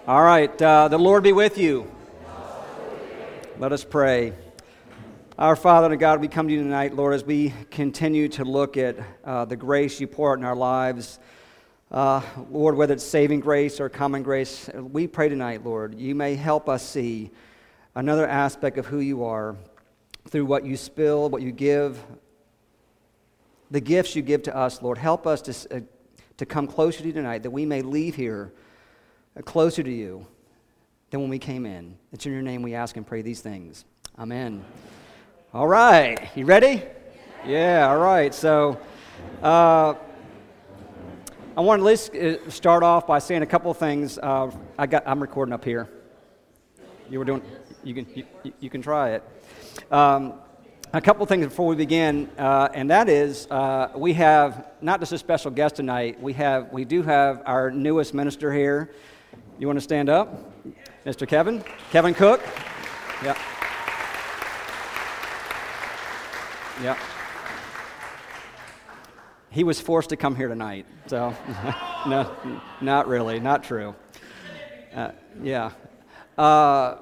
All right, the Lord be with you. Let us pray. Our Father and God, we come to you tonight, Lord, as we continue to look at the grace you pour out in our lives. Lord, whether it's saving grace or common grace, we pray tonight, Lord, you may help us see another aspect of who you are through what you spill, what you give, the gifts you give to us, Lord. Help us to come closer to you tonight, that we may leave here closer to you than when we came in. It's in your name we ask and pray these things. Amen. All right, you ready? Yeah, all right. So I want to at least start off by saying a couple of things. I'm recording up here. You were doing. You can try it. A couple of things before we begin, and that is we have not just a special guest tonight. We do have our newest minister here. You want to stand up, Mr. Kevin Cook? Yeah. Yeah. He was forced to come here tonight, so no, not really, not true. Yeah. I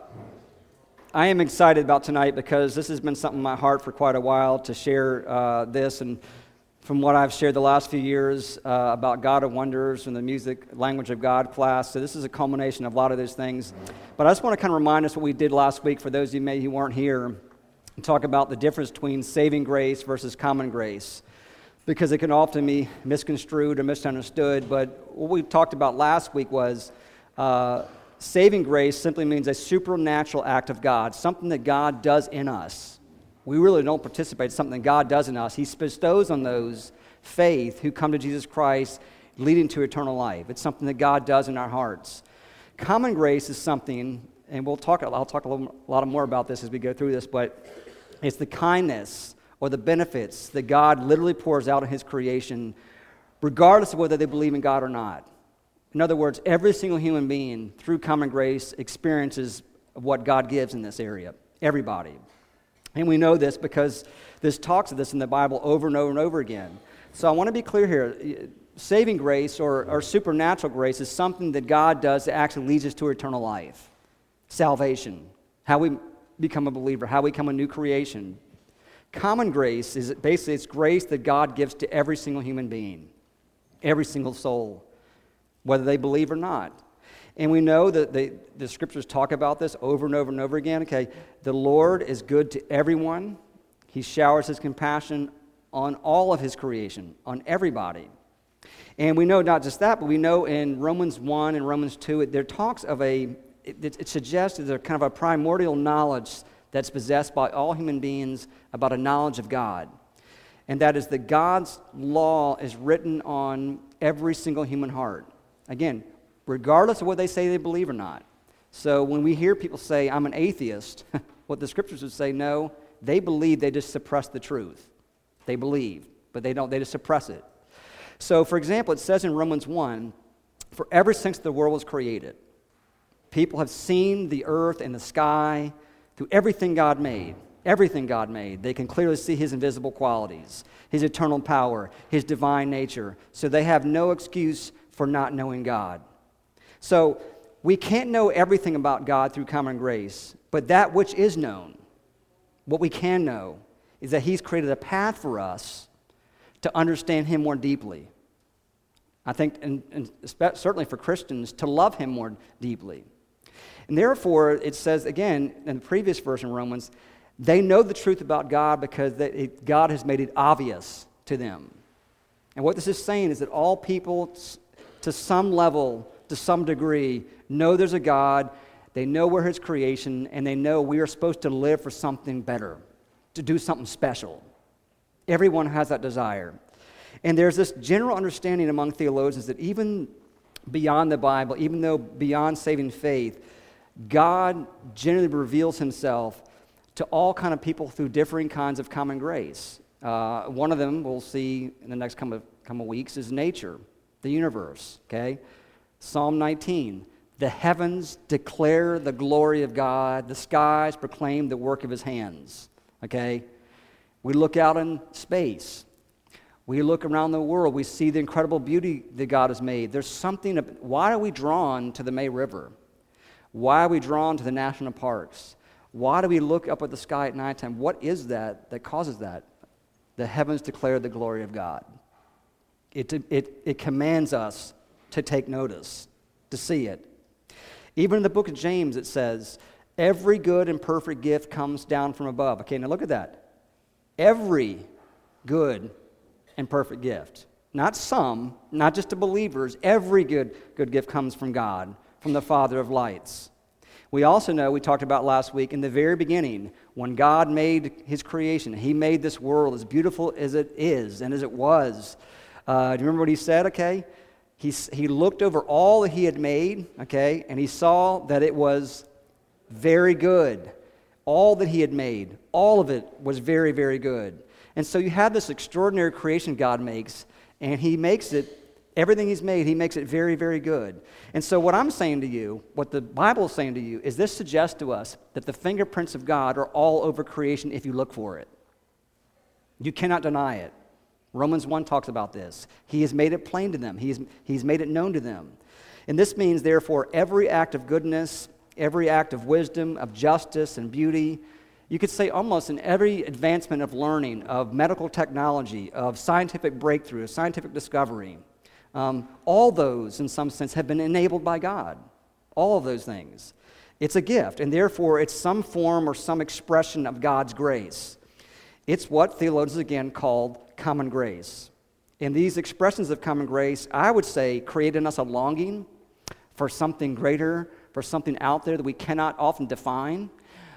am excited about tonight because this has been something in my heart for quite a while to share this, and from what I've shared the last few years about God of Wonders and the music language of God class. So this is a culmination of a lot of those things. But I just want to kind of remind us what we did last week for those of you who weren't here, and talk about the difference between saving grace versus common grace, because it can often be misconstrued or misunderstood. But what we talked about last week was saving grace simply means a supernatural act of God, something that God does in us. We really don't participate. It's something that God does in us. He bestows on those faith who come to Jesus Christ, leading to eternal life. It's something that God does in our hearts. Common grace is something, and I'll talk a lot more about this as we go through this, but it's the kindness or the benefits that God literally pours out in His creation, regardless of whether they believe in God or not. In other words, every single human being, through common grace, experiences what God gives in this area. Everybody. And we know this because this talks of this in the Bible over and over and over again. So I want to be clear here. Saving grace or supernatural grace is something that God does that actually leads us to eternal life. Salvation. How we become a believer. How we become a new creation. Common grace is basically it's grace that God gives to every single human being. Every single soul. Whether they believe or not. And we know that the scriptures talk about this over and over and over again. Okay, the Lord is good to everyone. He showers His compassion on all of His creation, on everybody. And we know not just that, but we know in Romans 1 and Romans 2, there talks of it suggests that there's kind of a primordial knowledge that's possessed by all human beings about a knowledge of God. And that is that God's law is written on every single human heart. Again, regardless of what they say they believe or not. So when we hear people say, I'm an atheist, what the scriptures would say, no, they believe, they just suppress the truth. They believe, but they just suppress it. So, for example, it says in Romans 1, for ever since the world was created, people have seen the earth and the sky through everything God made. Everything God made. They can clearly see His invisible qualities, His eternal power, His divine nature. So they have no excuse for not knowing God. So we can't know everything about God through common grace, but that which is known, what we can know, is that He's created a path for us to understand Him more deeply. I think, and certainly for Christians, to love Him more deeply. And therefore, it says again in the previous verse in Romans, they know the truth about God because God has made it obvious to them. And what this is saying is that all people, to some level, to some degree, know there's a God, they know we're His creation, and they know we are supposed to live for something better, to do something special. Everyone has that desire. And there's this general understanding among theologians that even beyond the Bible, even though beyond saving faith, God generally reveals Himself to all kind of people through differing kinds of common grace. One of them we'll see in the next couple of weeks is nature, the universe, okay? Psalm 19, the heavens declare the glory of God, the skies proclaim the work of His hands, okay? We look out in space. We look around the world, we see the incredible beauty that God has made. There's something, why are we drawn to the May River? Why are we drawn to the national parks? Why do we look up at the sky at nighttime? What is that causes that? The heavens declare the glory of God. It commands us to take notice, to see it. Even in the book of James, it says, every good and perfect gift comes down from above. Okay, now look at that. Every good and perfect gift. Not some, not just to believers. Every good gift comes from God, from the Father of lights. We also know, we talked about last week, in the very beginning, when God made his creation, he made this world as beautiful as it is and as it was. Do you remember what he said? Okay, he looked over all that he had made, okay, and he saw that it was very good. All that he had made, all of it was very, very good. And so you have this extraordinary creation God makes, and he makes it, everything he's made, he makes it very, very good. And so what I'm saying to you, what the Bible is saying to you, is this suggests to us that the fingerprints of God are all over creation if you look for it. You cannot deny it. Romans 1 talks about this. He has made it plain to them. He's made it known to them. And this means, therefore, every act of goodness, every act of wisdom, of justice and beauty, you could say almost in every advancement of learning, of medical technology, of scientific breakthrough, scientific discovery, all those, in some sense, have been enabled by God. All of those things. It's a gift, and therefore it's some form or some expression of God's grace. It's what theologians, again, called common grace. And these expressions of common grace, I would say, create in us a longing for something greater, for something out there that we cannot often define.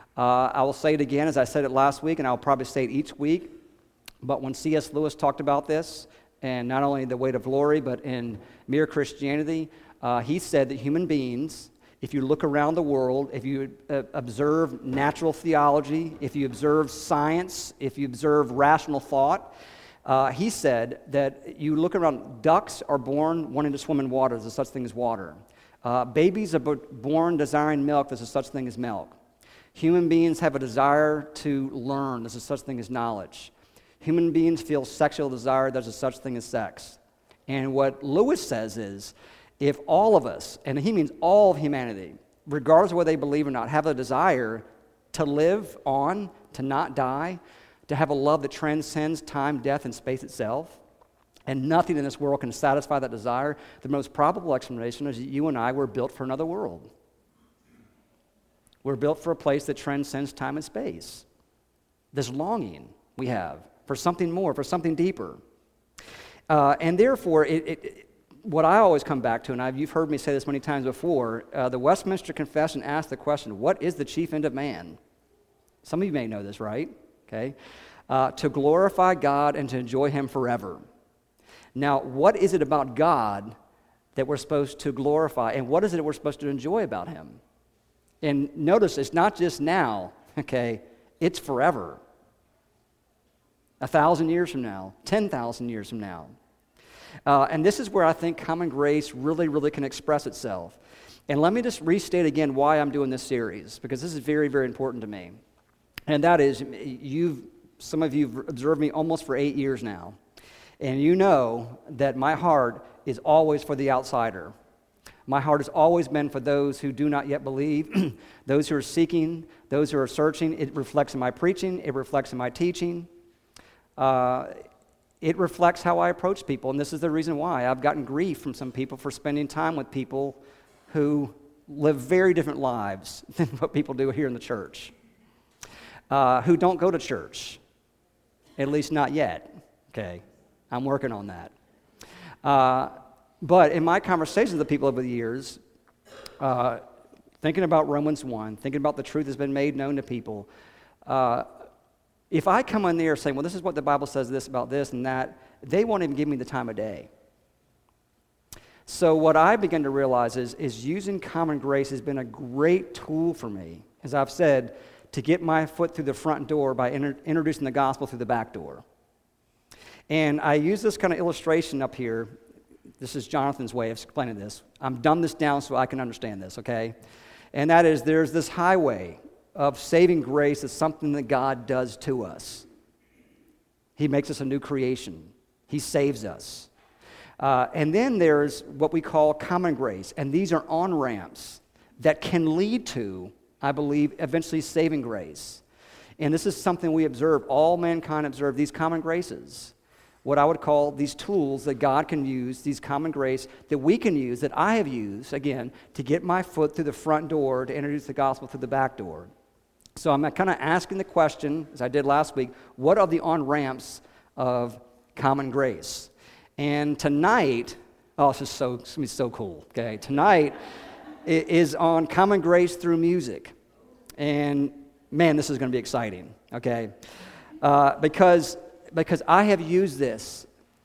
I will say it again, as I said it last week, and I'll probably say it each week, but when C.S. Lewis talked about this, and not only The Weight of Glory, but in Mere Christianity, he said that human beings, if you look around the world, if you observe natural theology, if you observe science, if you observe rational thought, he said that you look around, ducks are born wanting to swim in water. There's a such thing as water. Babies are born desiring milk. There's a such thing as milk. Human beings have a desire to learn. There's a such thing as knowledge. Human beings feel sexual desire. There's a such thing as sex. And what Lewis says is, if all of us, and he means all of humanity, regardless of whether they believe or not, have a desire to live on, to not die, to have a love that transcends time, death, and space itself, and nothing in this world can satisfy that desire, the most probable explanation is that you and I were built for another world. We're built for a place that transcends time and space. This longing we have for something more, for something deeper. And therefore, what I always come back to, and you've heard me say this many times before, the Westminster Confession asks the question, what is the chief end of man? Some of you may know this, right? Okay. To glorify God and to enjoy him forever. Now, what is it about God that we're supposed to glorify, and what is it that we're supposed to enjoy about him? And notice, it's not just now, okay? It's forever. 1,000 years from now, 10,000 years from now. And this is where I think common grace really, really can express itself. And let me just restate again why I'm doing this series, because this is very, very important to me. And that is, some of you have observed me almost for 8 years now. And you know that my heart is always for the outsider. My heart has always been for those who do not yet believe, those who are seeking, those who are searching. It reflects in my preaching. It reflects in my teaching. It reflects how I approach people. And this is the reason why I've gotten grief from some people for spending time with people who live very different lives than what people do here in the church, who don't go to church, at least not yet. Okay, I'm working on that. But in my conversations with people over the years, thinking about Romans 1, thinking about the truth that's been made known to people, if I come in there saying, well, this is what the Bible says this about this and that, they won't even give me the time of day. So what I begin to realize is using common grace has been a great tool for me, as I've said, to get my foot through the front door by introducing the gospel through the back door. And I use this kind of illustration up here. This is Jonathan's way of explaining this. I'm dumbed this down so I can understand this, okay? And that is, there's this highway of saving grace as something that God does to us. He makes us a new creation. He saves us. And then there's what we call common grace, and these are on-ramps that can lead to, I believe, eventually saving grace. And this is something we observe, all mankind observe, these common graces. What I would call these tools that God can use, these common grace that we can use, that I have used, again, to get my foot through the front door, to introduce the gospel through the back door. So I'm kind of asking the question, as I did last week, what are the on-ramps of common grace? And tonight, it's going to be so cool, okay? Tonight is on common grace through music. And man, this is going to be exciting, okay? Because I have used this.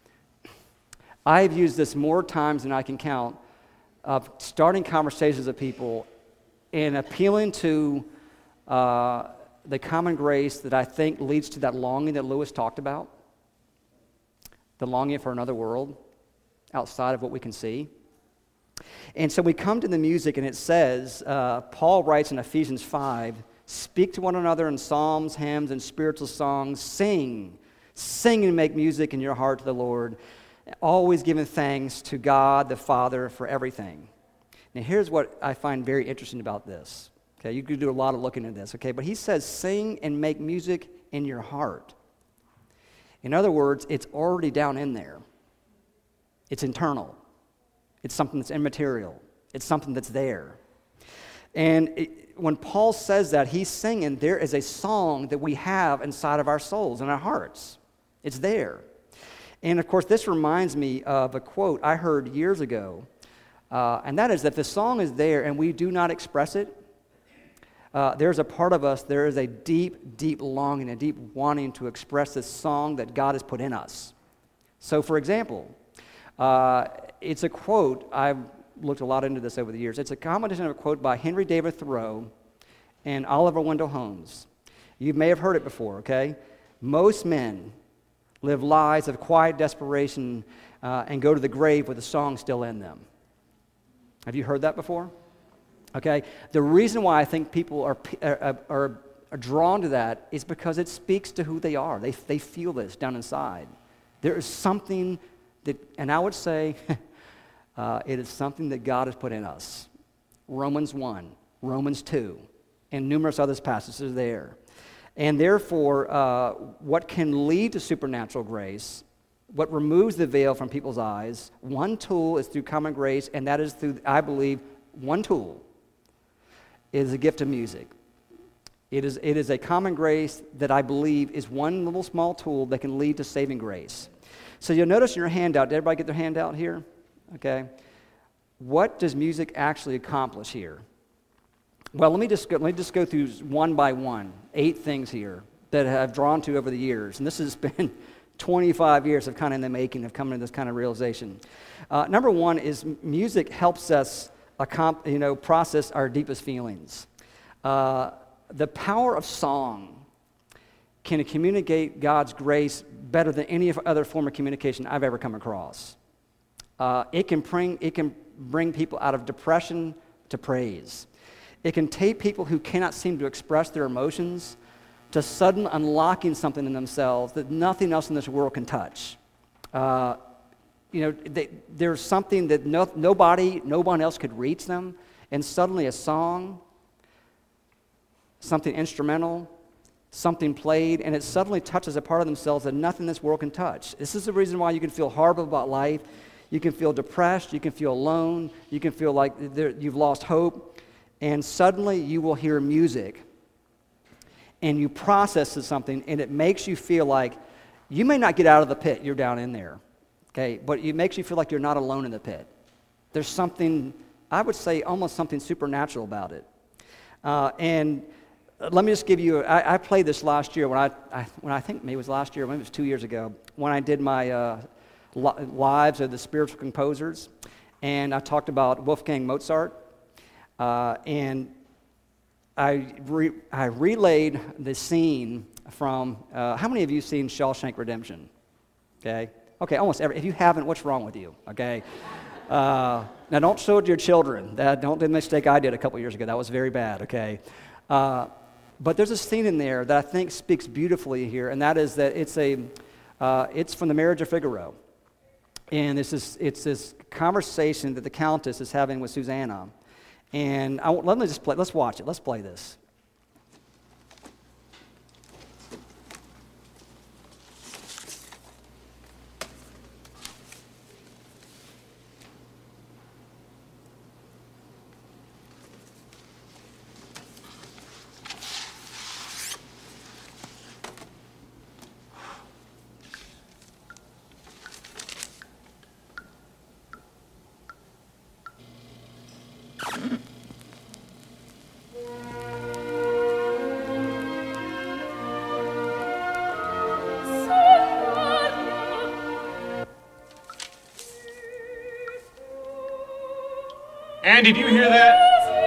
I have used this more times than I can count of starting conversations with people and appealing to the common grace that I think leads to that longing that Lewis talked about, the longing for another world outside of what we can see. And so we come to the music, and it says, Paul writes in Ephesians 5, speak to one another in psalms, hymns, and spiritual songs. Sing and make music in your heart to the Lord, always giving thanks to God the Father for everything. Now here's what I find very interesting about this. Okay, you could do a lot of looking at this, okay? But he says, sing and make music in your heart. In other words, it's already down in there. It's internal. It's something that's immaterial. It's something that's there. And when Paul says that, he's singing, there is a song that we have inside of our souls and our hearts. It's there. And of course, this reminds me of a quote I heard years ago, and that is that the song is there and we do not express it. There's a part of us, there is a deep, deep longing, a deep wanting to express this song that God has put in us. So, for example, it's a quote, I've looked a lot into this over the years. It's a combination of a quote by Henry David Thoreau and Oliver Wendell Holmes. You may have heard it before, okay? Most men live lives of quiet desperation and go to the grave with a song still in them. Have you heard that before? Okay, the reason why I think people are drawn to that is because it speaks to who they are. They feel this down inside. There is something that, and I would say, it is something that God has put in us. Romans 1, Romans 2, and numerous other passages are there. And therefore, what can lead to supernatural grace, what removes the veil from people's eyes, one tool is through common grace, and that is through, I believe, one tool is a gift of music. It is a common grace that I believe is one little small tool that can lead to saving grace. So you'll notice in your handout, did everybody get their handout here? Okay. What does music actually accomplish here? Well, let me just go through one by one, 8 things here that I've drawn to over the years. And this has been 25 years of kind of in the making of coming to this kind of realization. Number one is music helps us process our deepest feelings. The power of song can communicate God's grace better than any other form of communication I've ever come across. It can bring people out of depression to praise. It can take people who cannot seem to express their emotions to sudden unlocking something in themselves that nothing else in this world can touch. There's something that no one else could reach them, and suddenly a song, something instrumental, something played, and it suddenly touches a part of themselves that nothing in this world can touch. This is the reason why you can feel horrible about life. You can feel depressed. You can feel alone. You can feel like you've lost hope. And suddenly you will hear music, and you process something, and it makes you feel like you may not get out of the pit. You're down in there. Okay, but it makes you feel like you're not alone in the pit. There's something, I would say, almost something supernatural about it. And let me just give you, I played this last year when I think maybe it was last year, maybe it was 2 years ago, when I did my Lives of the Spiritual Composers, and I talked about Wolfgang Mozart, and I relayed the scene from, how many of you seen Shawshank Redemption? Okay, almost every. If you haven't, what's wrong with you? Okay. Now, don't show it to your children. Don't do the mistake I did a couple years ago. That was very bad. Okay. But there's a scene in there that I think speaks beautifully here, and that is that it's from the Marriage of Figaro, and it's this conversation that the Countess is having with Susanna, And let me just play. Let's watch it. Let's play this. Andy, do you hear that?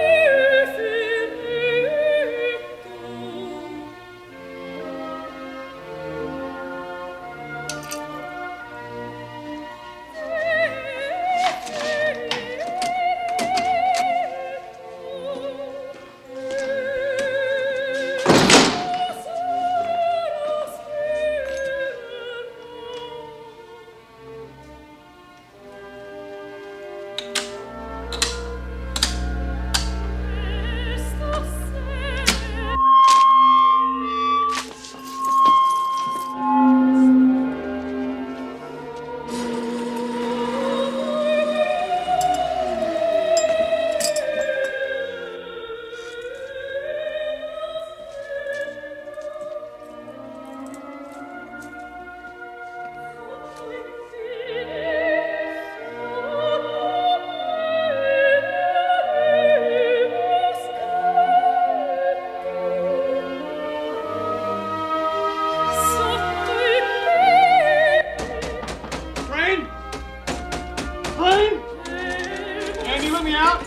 Andy, let me out.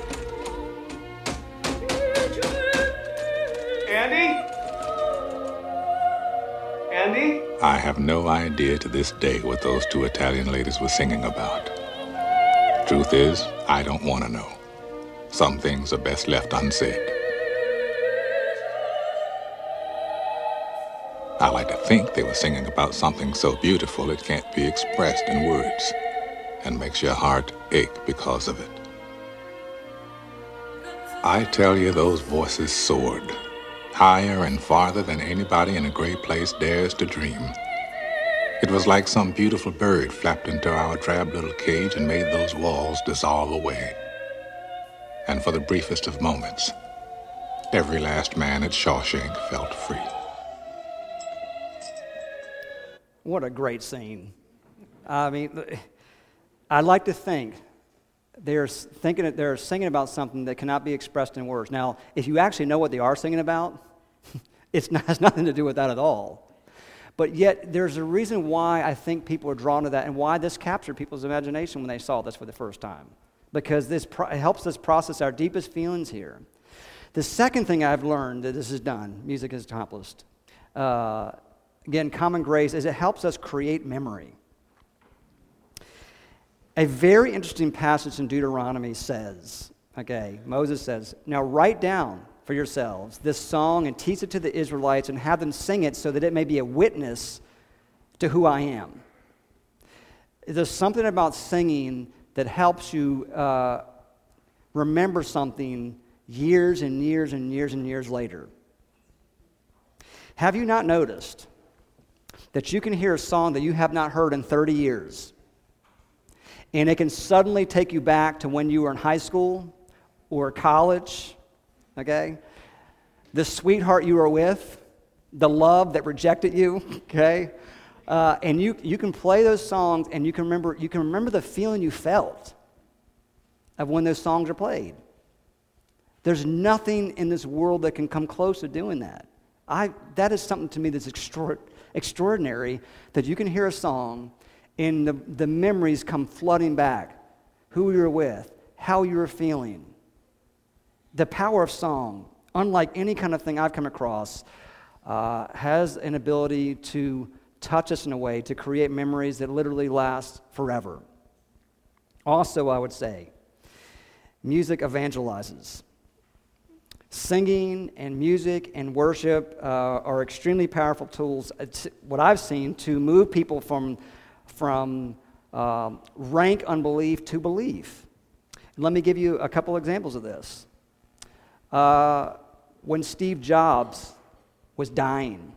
Andy? I have no idea to this day what those two Italian ladies were singing about. Truth is, I don't want to know. Some things are best left unsaid. I like to think they were singing about something so beautiful it can't be expressed in words, and makes your heart ache because of it. I tell you, those voices soared, higher and farther than anybody in a great place dares to dream. It was like some beautiful bird flapped into our drab little cage and made those walls dissolve away. And for the briefest of moments, every last man at Shawshank felt free. What a great scene. I mean, I like to think they're singing about something that cannot be expressed in words. Now, if you actually know what they are singing about, it has nothing to do with that at all. But yet, there's a reason why I think people are drawn to that and why this captured people's imagination when they saw this for the first time. Because this helps us process our deepest feelings here. The second thing I've learned that this has done, music has accomplished, again, common grace, is it helps us create memory. A very interesting passage in Deuteronomy says, Moses says, "Now write down for yourselves this song and teach it to the Israelites and have them sing it so that it may be a witness to who I am." There's something about singing that helps you remember something years and years and years and years later. Have you not noticed that you can hear a song that you have not heard in 30 years, and it can suddenly take you back to when you were in high school or college, okay? The sweetheart you were with, the love that rejected you, okay? And you can play those songs and you can remember the feeling you felt of when those songs are played. There's nothing in this world that can come close to doing that. That is something to me that's extraordinary, that you can hear a song and the memories come flooding back. Who you were with, how you were feeling. The power of song, unlike any kind of thing I've come across, has an ability to touch us in a way to create memories that literally last forever. Also, I would say, music evangelizes. Singing and music and worship are extremely powerful tools, what I've seen, to move people from rank unbelief to belief. Let me give you a couple examples of this. when Steve Jobs was dying.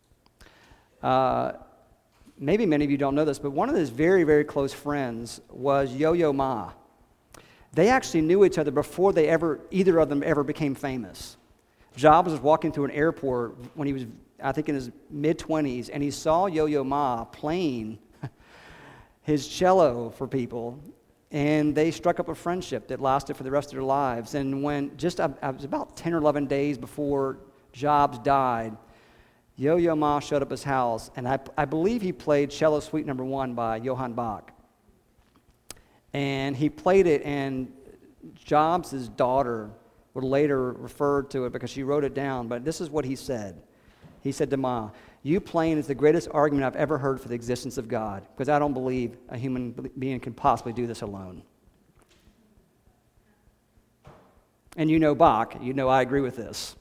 Maybe many of you don't know this, but one of his very, very close friends was Yo-Yo Ma. They actually knew each other before either of them ever became famous. Jobs was walking through an airport when he was, I think, in his mid-20s, and he saw Yo-Yo Ma playing his cello for people, and they struck up a friendship that lasted for the rest of their lives. And when it was about 10 or 11 days before Jobs died, Yo-Yo Ma showed up at his house, and I believe he played Cello Suite No. 1 by Johann Bach. And he played it, and Jobs' daughter would later refer to it because she wrote it down, but this is what he said. He said to Ma, "You playing is the greatest argument I've ever heard for the existence of God, because I don't believe a human being can possibly do this alone." And you know Bach, you know I agree with this.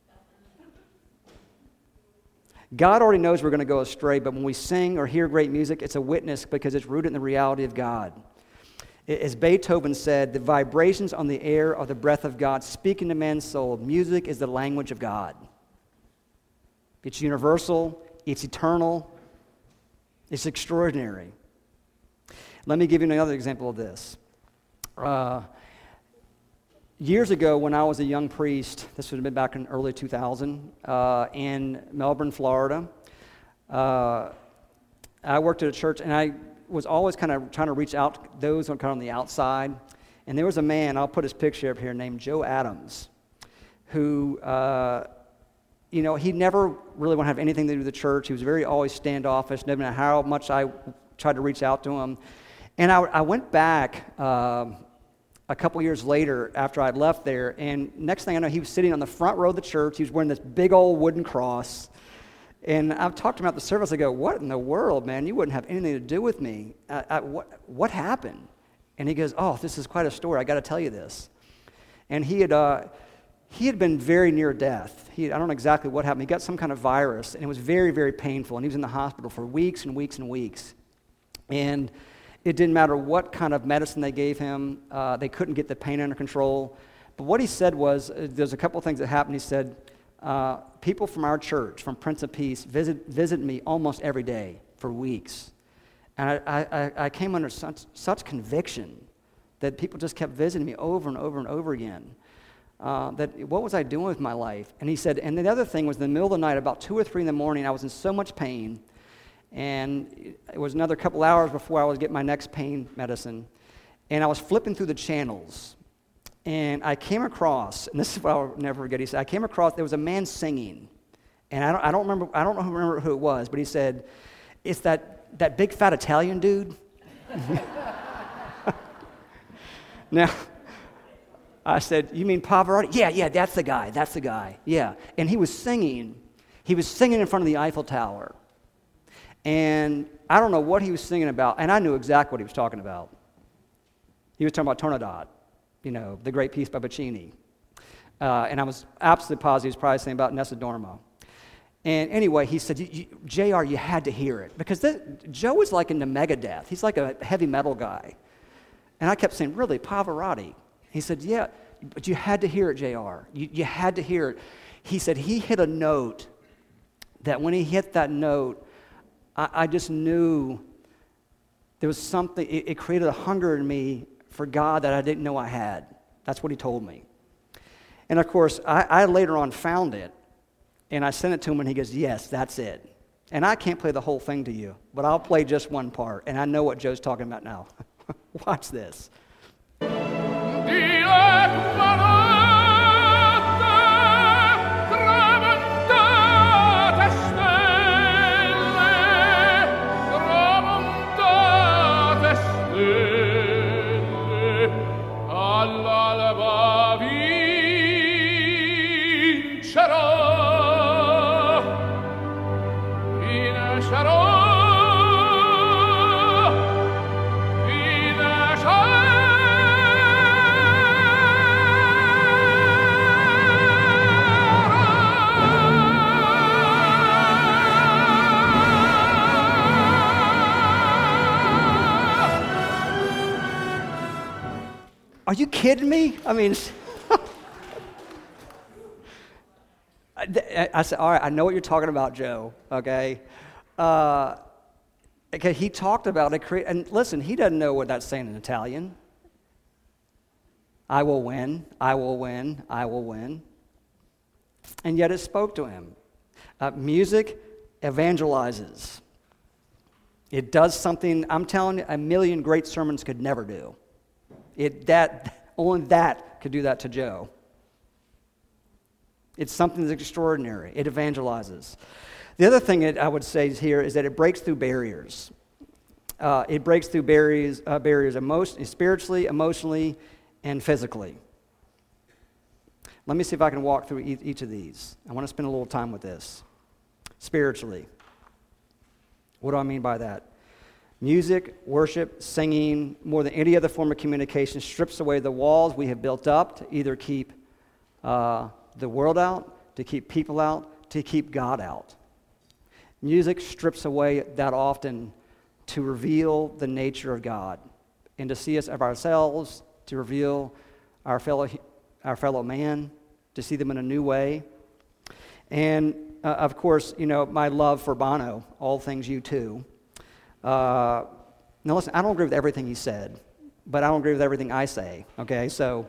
God already knows we're going to go astray, but when we sing or hear great music, it's a witness because it's rooted in the reality of God. As Beethoven said, the vibrations on the air are the breath of God speaking to man's soul. Music is the language of God. It's universal, it's eternal, it's extraordinary. Let me give you another example of this. Years ago, when I was a young priest, this would have been back in early 2000, in Melbourne, Florida, I worked at a church, and I was always kind of trying to reach out to those who are kind of on the outside. And there was a man, I'll put his picture up here, named Joe Adams, who, he never really wanted to have anything to do with the church. He was very always standoffish, no matter how much I tried to reach out to him. And I went back a couple years later after I'd left there, and next thing I know, he was sitting on the front row of the church. He was wearing this big old wooden cross. And I've talked to him about the service. I go, "What in the world, man? You wouldn't have anything to do with me. What happened?" And he goes, "Oh, this is quite a story. I got to tell you this." And he had been very near death. I don't know exactly what happened. He got some kind of virus, and it was very, very painful. And he was in the hospital for weeks and weeks and weeks. And it didn't matter what kind of medicine they gave him. They couldn't get the pain under control. But what he said was, there's a couple of things that happened. He said, people from our church, from Prince of Peace, visit me almost every day for weeks. And I came under such conviction that people just kept visiting me over and over and over again. That what was I doing with my life? And he said, and the other thing was in the middle of the night, about 2 or 3 in the morning, I was in so much pain. And it was another couple hours before I was getting my next pain medicine. And I was flipping through the channels. And I came across, and this is what I'll never forget, he said, there was a man singing. And I don't remember who it was, but he said, "It's that big fat Italian dude." Now, I said, "You mean Pavarotti?" Yeah, that's the guy, yeah. And he was singing in front of the Eiffel Tower. And I don't know what he was singing about, and I knew exactly what he was talking about. He was talking about Tornadot, the Great Piece by Puccini. And I was absolutely positive he was probably saying about Nessa Dorma. And anyway, he said, "JR, you had to hear it." Because Joe was like into Megadeth. He's like a heavy metal guy. And I kept saying, "Really, Pavarotti?" He said, "Yeah, but you had to hear it, JR. You had to hear it." He said he hit a note that when he hit that note, I just knew there was something, it created a hunger in me for God that I didn't know I had. That's what he told me. And of course, I later on found it, and I sent it to him, and he goes, "Yes, that's it." And I can't play the whole thing to you, but I'll play just one part, and I know what Joe's talking about now. Watch this. Are you kidding me? I mean, I said, all right, I know what you're talking about, Joe, okay? Okay, he talked about it, and listen, he doesn't know what that's saying in Italian. I will win, I will win, I will win. And yet it spoke to him. Music evangelizes. It does something, I'm telling you, a million great sermons could never do. Only that could do that to Joe. It's something that's extraordinary. It evangelizes. The other thing that I would say here is that it breaks through barriers. It breaks through barriers spiritually, emotionally, and physically. Let me see if I can walk through each of these. I want to spend a little time with this. Spiritually. What do I mean by that? Music, worship, singing, more than any other form of communication, strips away the walls we have built up to either keep the world out, to keep people out, to keep God out. Music strips away that often to reveal the nature of God and to see us of ourselves, to reveal our fellow man, to see them in a new way. And of course, my love for Bono, All Things U2. Now listen, I don't agree with everything he said, but I don't agree with everything I say, okay? So,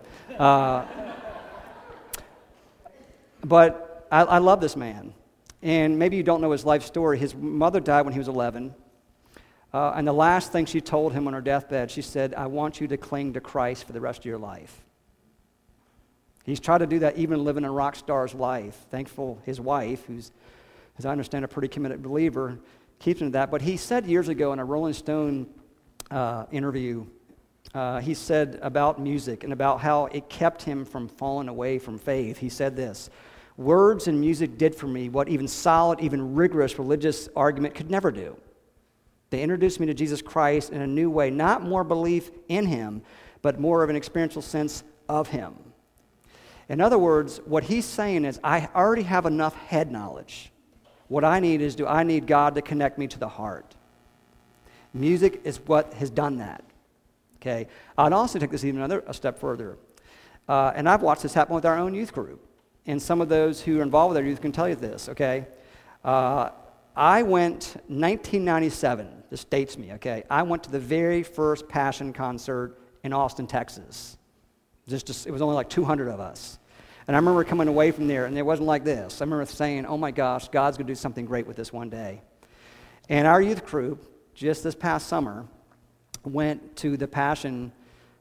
but I love this man. And maybe you don't know his life story. His mother died when he was 11. And the last thing she told him on her deathbed, she said, I want you to cling to Christ for the rest of your life. He's tried to do that even living a rock star's life. Thankful his wife, who's, as I understand, a pretty committed believer, keeps him to that. But he said years ago in a Rolling Stone interview, he said about music and about how it kept him from falling away from faith. He said this, words and music did for me what even solid, even rigorous religious argument could never do. They introduced me to Jesus Christ in a new way, not more belief in him, but more of an experiential sense of him. In other words, what he's saying is, I already have enough head knowledge. What I need is, I need God to connect me to the heart. Music is what has done that. Okay? I'd also take this even a step further. And I've watched this happen with our own youth group. And some of those who are involved with our youth can tell you this, okay? I went 1997, this dates me, okay? I went to the very first Passion concert in Austin, Texas. It was only like 200 of us. And I remember coming away from there, and it wasn't like this. I remember saying, oh my gosh, God's going to do something great with this one day. And our youth group, just this past summer, went to the Passion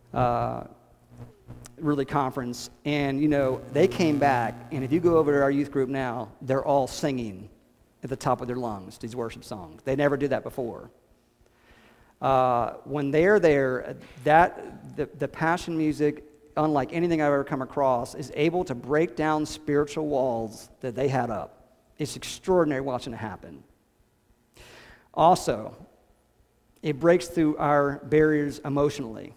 conference, and they came back, and if you go over to our youth group now, they're all singing at the top of their lungs these worship songs. They never did that before. When they're there, the Passion music, unlike anything I've ever come across, is able to break down spiritual walls that they had up. It's extraordinary watching it happen. Also, it breaks through our barriers emotionally.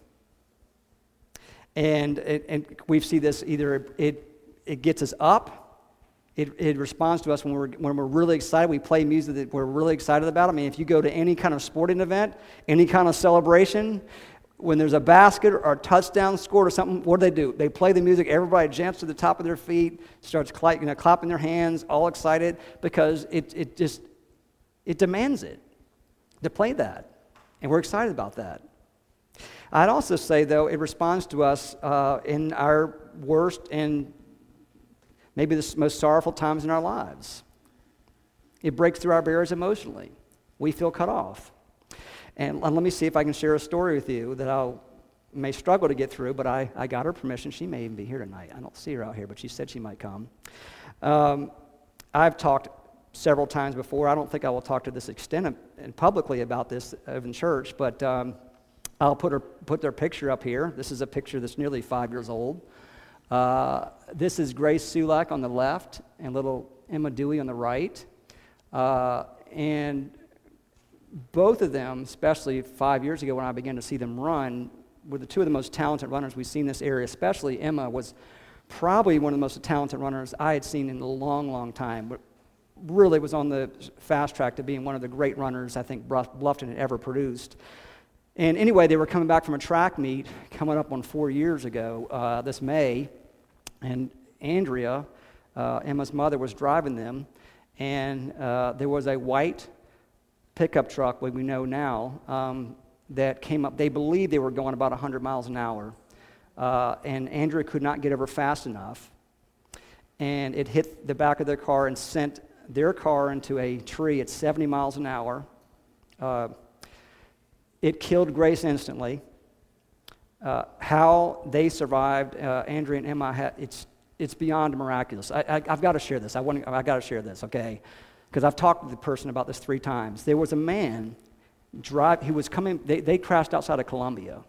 And we see this either it gets us up, it responds to us when we're really excited. We play music that we're really excited about. I mean, if you go to any kind of sporting event, any kind of celebration, when there's a basket or a touchdown scored or something, what do? They play the music, everybody jumps to the top of their feet, starts clapping their hands, all excited, because it demands it to play that. And we're excited about that. I'd also say, though, it responds to us in our worst and maybe the most sorrowful times in our lives. It breaks through our barriers emotionally. We feel cut off. And let me see if I can share a story with you that I may struggle to get through, but I got her permission. She may even be here tonight. I don't see her out here, but she said she might come. I've talked several times before. I don't think I will talk to this extent and publicly about this in church, but I'll put their picture up here. This is a picture that's nearly 5 years old. This is Grace Sulak on the left and little Emma Dewey on the right. And both of them, especially 5 years ago when I began to see them run, were the two of the most talented runners we've seen in this area. Especially Emma was probably one of the most talented runners I had seen in a long, long time. But really was on the fast track to being one of the great runners I think Bluffton had ever produced. And anyway, they were coming back from a track meet coming up on 4 years ago this May, and Andrea Emma's mother was driving them, and there was a white pickup truck, what we know now, that came up. They believed they were going about 100 miles an hour, and Andrea could not get over fast enough, and it hit the back of their car and sent their car into a tree at 70 miles an hour. It killed Grace instantly. How they survived, Andrea and Emma, it's beyond miraculous. I've got to share this. I've got to share this, okay? Because I've talked to the person about this 3 times. There was a man he was coming. They crashed outside of Columbia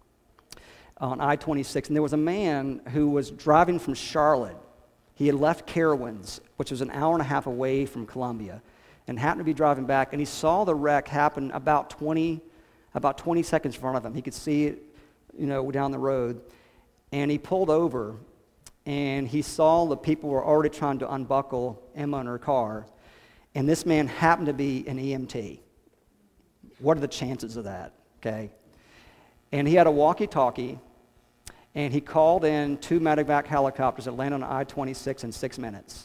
on I-26, and there was a man who was driving from Charlotte. He had left Carowinds, which was an hour and a half away from Columbia, and happened to be driving back, and he saw the wreck happen about 20 seconds in front of him. He could see it, down the road, and he pulled over, and he saw the people were already trying to unbuckle Emma in her car, and this man happened to be an EMT. What are the chances of that, okay? And he had a walkie-talkie, and he called in 2 medevac helicopters that landed on I-26 in 6 minutes.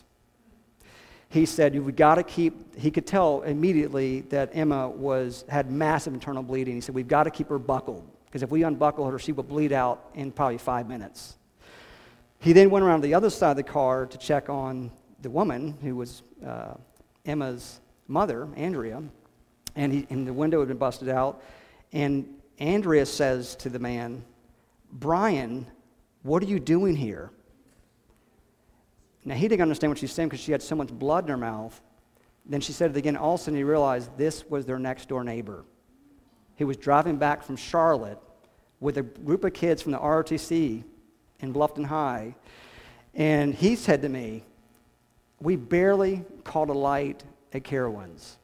He said, "We've got to keep," he could tell immediately that Emma had massive internal bleeding. He said, "We've got to keep her buckled, because if we unbuckle her, she will bleed out in probably 5 minutes." He then went around to the other side of the car to check on the woman who was Emma's mother, Andrea, and the window had been busted out. And Andrea says to the man, "Brian, what are you doing here?" Now, he didn't understand what she was saying because she had so much blood in her mouth. Then she said it again. All of a sudden, he realized this was their next-door neighbor. He was driving back from Charlotte with a group of kids from the ROTC in Bluffton High. And he said to me, "We barely caught a light at Carowinds.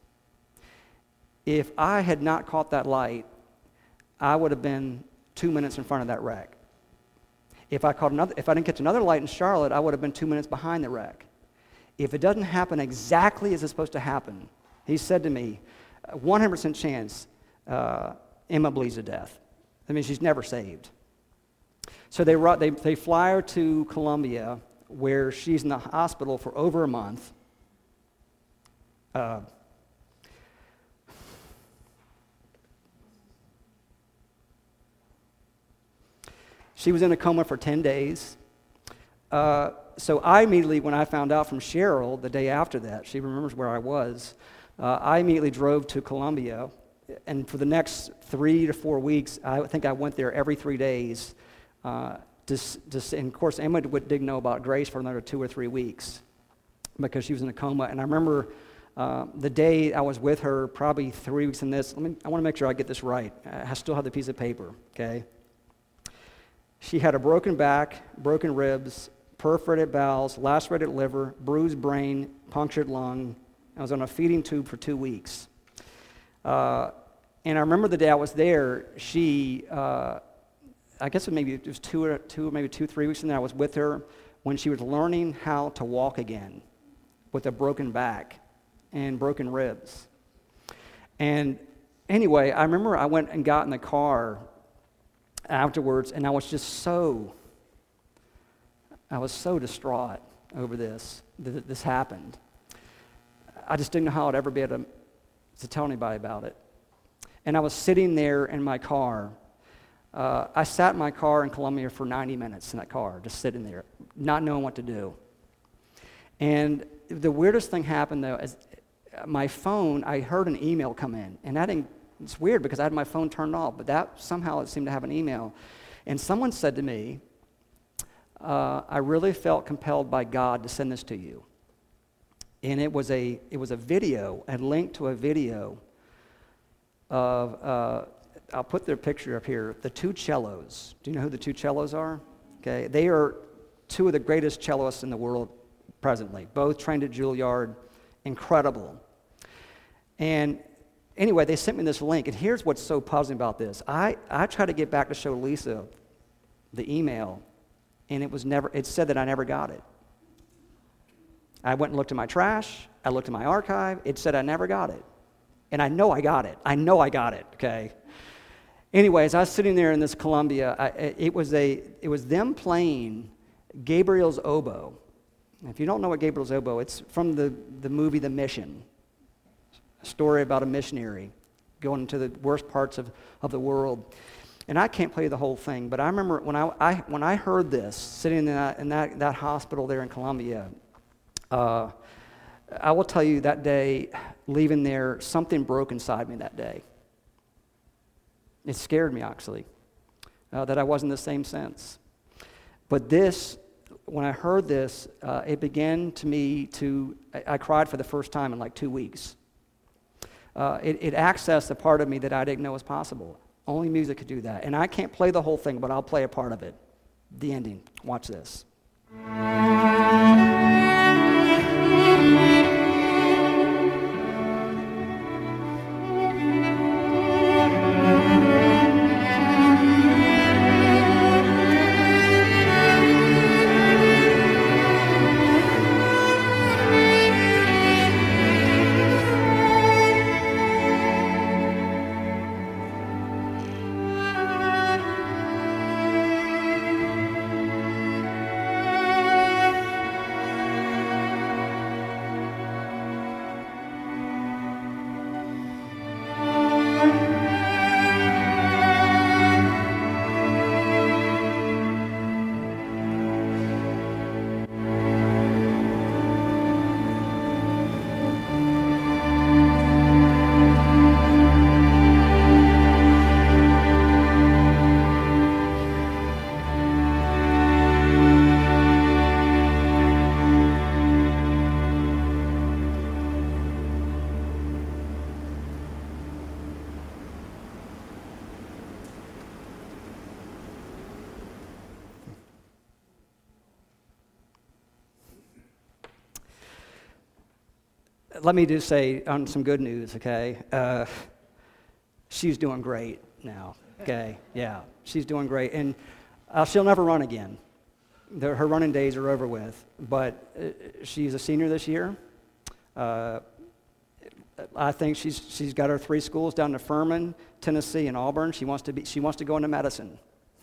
If I had not caught that light, I would have been 2 minutes in front of that wreck. If I didn't catch another light in Charlotte, I would have been 2 minutes behind the wreck. If it doesn't happen exactly as it's supposed to happen," he said to me, 100% chance Emma bleeds to death. I mean, she's never saved. So they fly her to Columbia, where she's in the hospital for over a month. She was in a coma for 10 days. So I immediately, when I found out from Cheryl the day after that, she remembers where I was, I immediately drove to Columbia. And for the next 3 to 4 weeks, I think I went there every 3 days. And of course, Emma didn't know about Grace for another 2 or 3 weeks because she was in a coma. And I remember the day I was with her, probably 3 weeks in this. I want to make sure I get this right. I still have the piece of paper, okay? She had a broken back, broken ribs, perforated bowels, lacerated liver, bruised brain, punctured lung. I was on a feeding tube for 2 weeks. And I remember the day I was there, she, I guess it was 3 weeks, and then I was with her when she was learning how to walk again with a broken back and broken ribs. And anyway, I remember I went and got in the car afterwards, and I was so distraught over this, that this happened. I just didn't know how I'd ever be able to tell anybody about it. And I was sitting there in my car. I sat in my car in Columbia for 90 minutes in that car, just sitting there, not knowing what to do. And the weirdest thing happened, though, is my phone, I heard an email come in, and it's weird because I had my phone turned off, but that somehow it seemed to have an email. And someone said to me, "I really felt compelled by God to send this to you." And it was a video, a link to a video of, I'll put their picture up here, the 2 cellos. Do you know who the 2 cellos are? Okay, they are 2 of the greatest cellists in the world presently, both trained at Juilliard, incredible. And anyway, they sent me this link, and here's what's so puzzling about this. I tried to get back to show Lisa the email, and it said that I never got it. I went and looked in my trash, I looked in my archive, it said I never got it. And I know I got it, okay? Anyways, I was sitting there in this Columbia, it was them playing Gabriel's oboe, If you don't know what Gabriel Zobo, it's from the movie The Mission, a story about a missionary going into the worst parts of the world. And I can't play the whole thing, but I remember when I heard this, sitting in that hospital there in Columbia, I will tell you that day, leaving there, something broke inside me that day. It scared me, actually, that I wasn't the same since. But this, when I heard this, it began I cried for the first time in like 2 weeks. It accessed a part of me that I didn't know was possible. Only music could do that. And I can't play the whole thing, but I'll play a part of it. The ending. Watch this. Let me just say on some good news, okay? She's doing great now, okay? Yeah, she's doing great. And she'll never run again. Her running days are over with. But she's a senior this year. I think she's got her 3 schools down to Furman, Tennessee, and Auburn. She wants to go into medicine.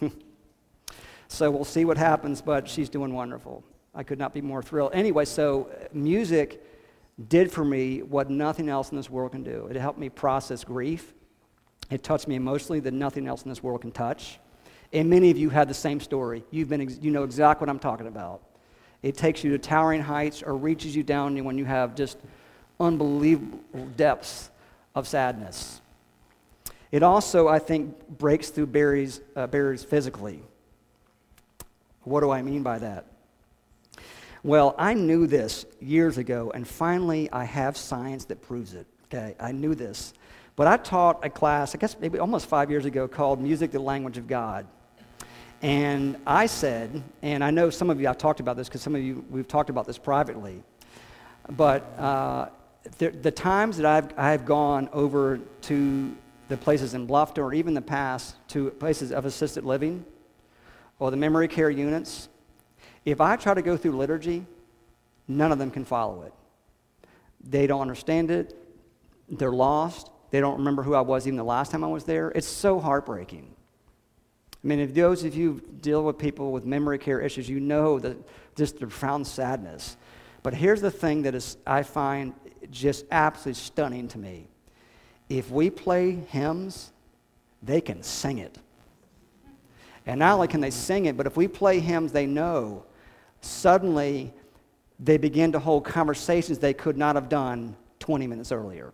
So we'll see what happens, but she's doing wonderful. I could not be more thrilled. Anyway, so music did for me what nothing else in this world can do. It helped me process grief. It touched me emotionally that nothing else in this world can touch. And many of you had the same story. You know exactly what I'm talking about. It takes you to towering heights or reaches you down when you have just unbelievable depths of sadness. It also, I think, breaks through barriers physically. What do I mean by that? Well, I knew this years ago, and finally I have science that proves it. Okay, I knew this. But I taught a class, I guess maybe almost 5 years ago, called Music, the Language of God. And I said, and I know some of you, I've talked about this because some of you, we've talked about this privately, but the times that I've gone over to the places in Bluffton or even the past to places of assisted living or the memory care units, if I try to go through liturgy, none of them can follow it. They don't understand it. They're lost. They don't remember who I was even the last time I was there. It's so heartbreaking. I mean, if those of you deal with people with memory care issues, you know just the profound sadness. But here's the thing that I find just absolutely stunning to me. If we play hymns, they can sing it. And not only can they sing it, but if we play hymns they know, suddenly they begin to hold conversations they could not have done 20 minutes earlier.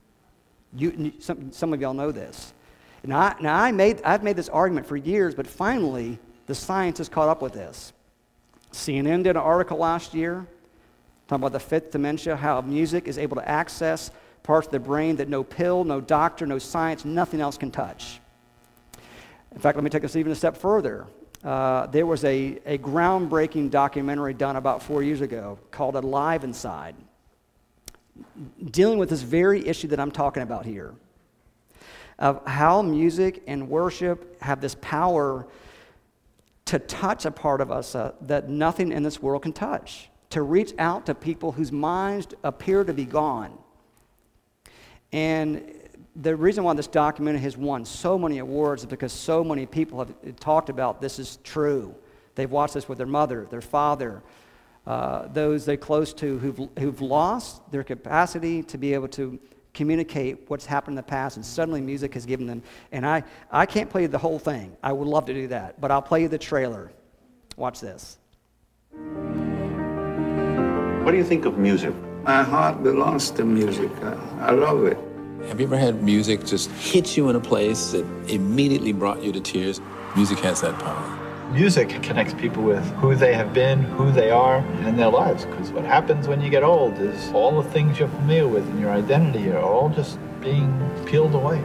Some of y'all know this. I've made this argument for years, but finally the science has caught up with this. CNN did an article last year talking about the fifth dementia, how music is able to access parts of the brain that no pill, no doctor, no science, nothing else can touch. In fact, let me take this even a step further. There was a groundbreaking documentary done about 4 years ago called Alive Inside, dealing with this very issue that I'm talking about here, of how music and worship have this power to touch a part of us that nothing in this world can touch, to reach out to people whose minds appear to be gone. And the reason why this documentary has won so many awards is because so many people have talked about this is true. They've watched this with their mother, their father, those they're close to who've lost their capacity to be able to communicate what's happened in the past, and suddenly music has given them. And I can't play the whole thing. I would love to do that, but I'll play you the trailer. Watch this. What do you think of music? My heart belongs to music. I love it. Have you ever had music just hit you in a place that immediately brought you to tears? Music has that power. Music connects people with who they have been, who they are, and their lives. Because what happens when you get old is all the things you're familiar with and your identity are all just being peeled away.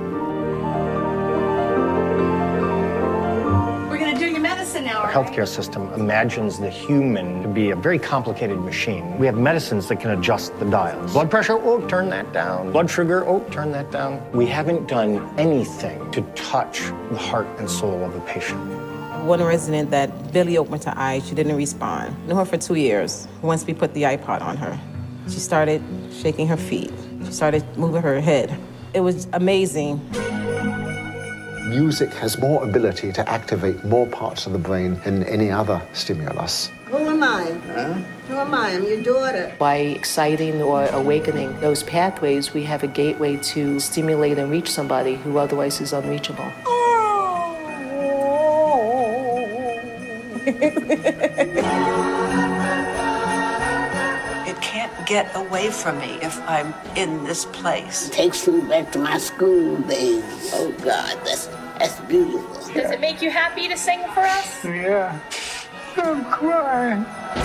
We're going to do your medicine now. Our healthcare system imagines the human to be a very complicated machine. We have medicines that can adjust the dials. Blood pressure, oh, turn that down. Blood sugar, oh, turn that down. We haven't done anything to touch the heart and soul of a patient. One resident that barely opened her eyes, she didn't respond. Knew her for 2 years. Once we put the iPod on her, she started shaking her feet. She started moving her head. It was amazing. Music has more ability to activate more parts of the brain than any other stimulus. Who am I? Who am I? I'm your daughter. By exciting or awakening those pathways, we have a gateway to stimulate and reach somebody who otherwise is unreachable. It can't get away from me if I'm in this place. It takes me back to my school days. Oh God, that's beautiful. Does it make you happy to sing for us? Yeah. I'm crying.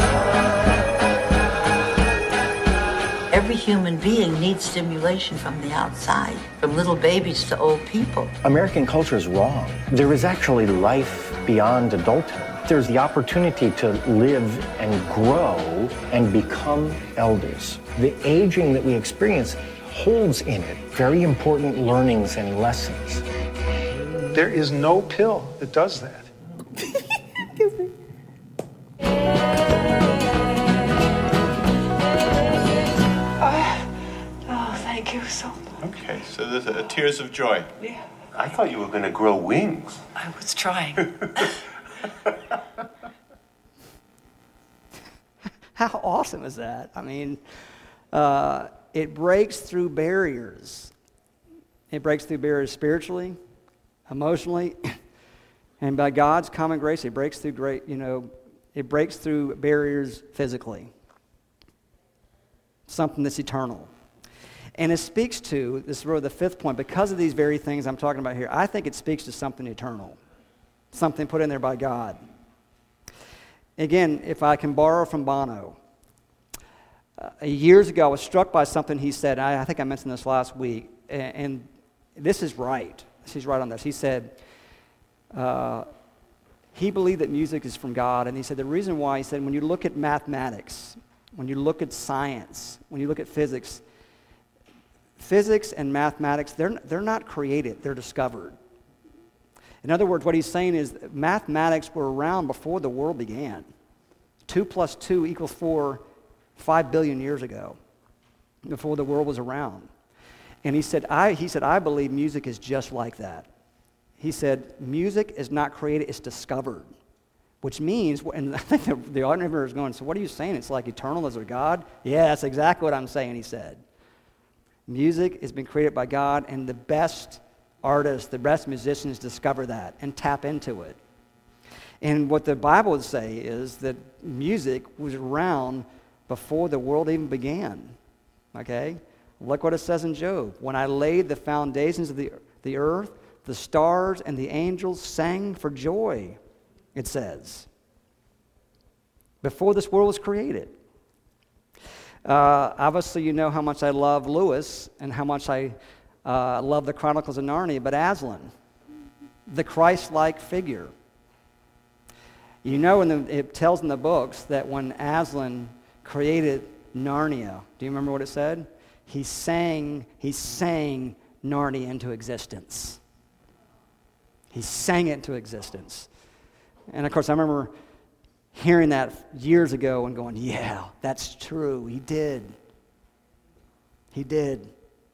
Every human being needs stimulation from the outside, from little babies to old people. American culture is wrong. There is actually life beyond adulthood. There's the opportunity to live and grow and become elders. The aging that we experience holds in it very important learnings and lessons. There is no pill that does that. Thank you so much. Okay, so there's a tears of joy. Yeah. I thought you were going to grow wings. I was trying. How awesome is that? I mean, it breaks through barriers. It breaks through barriers spiritually, emotionally, and by God's common grace, it breaks through it breaks through barriers physically. Something that's eternal. And it speaks to, this is really the fifth point, because of these very things I'm talking about here, I think it speaks to something eternal, something put in there by God. Again, if I can borrow from Bono, years ago I was struck by something he said. I think I mentioned this last week, and this is right. He's right on this. He said he believed that music is from God, and he said the reason why, he said, when you look at mathematics, when you look at science, when you look at physics and mathematics, they're not created, they're discovered. In other words, what he's saying is mathematics were around before the world began. 2 + 2 = 4, 5 billion years ago, before the world was around. And he said, I believe music is just like that. He said, music is not created, it's discovered. Which means, and I think the auditor is going, so what are you saying? It's like eternal as a God? Yeah, that's exactly what I'm saying, he said. Music has been created by God, and the best artists, the best musicians discover that and tap into it. And what the Bible would say is that music was around before the world even began. Okay? Look what it says in Job. When I laid the foundations of the earth, the stars and the angels sang for joy, it says. Before this world was created. Obviously, you know how much I love Lewis and how much I love the Chronicles of Narnia, but Aslan, the Christ-like figure. You know, it tells in the books that when Aslan created Narnia, do you remember what it said? He sang Narnia into existence. He sang it into existence. And of course, I remember hearing that years ago and going, yeah, that's true. He did. He did.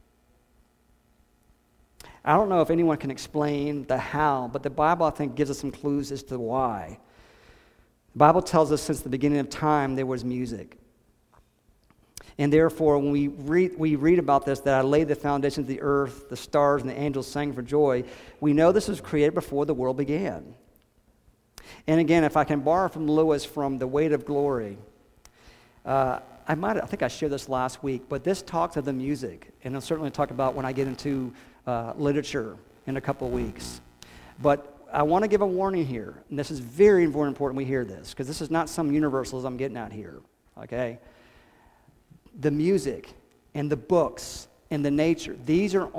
I don't know if anyone can explain the how, but the Bible, I think, gives us some clues as to why. The Bible tells us since the beginning of time there was music. And therefore, when we read about this, that I laid the foundations of the earth, the stars and the angels sang for joy, we know this was created before the world began. And again, if I can borrow from Lewis from The Weight of Glory, I think I shared this last week, but this talks of the music, and I'll certainly talk about when I get into literature in a couple of weeks. But I want to give a warning here, and this is very, very important we hear this, because this is not some universals I'm getting at here, okay? The music and the books and the nature, these are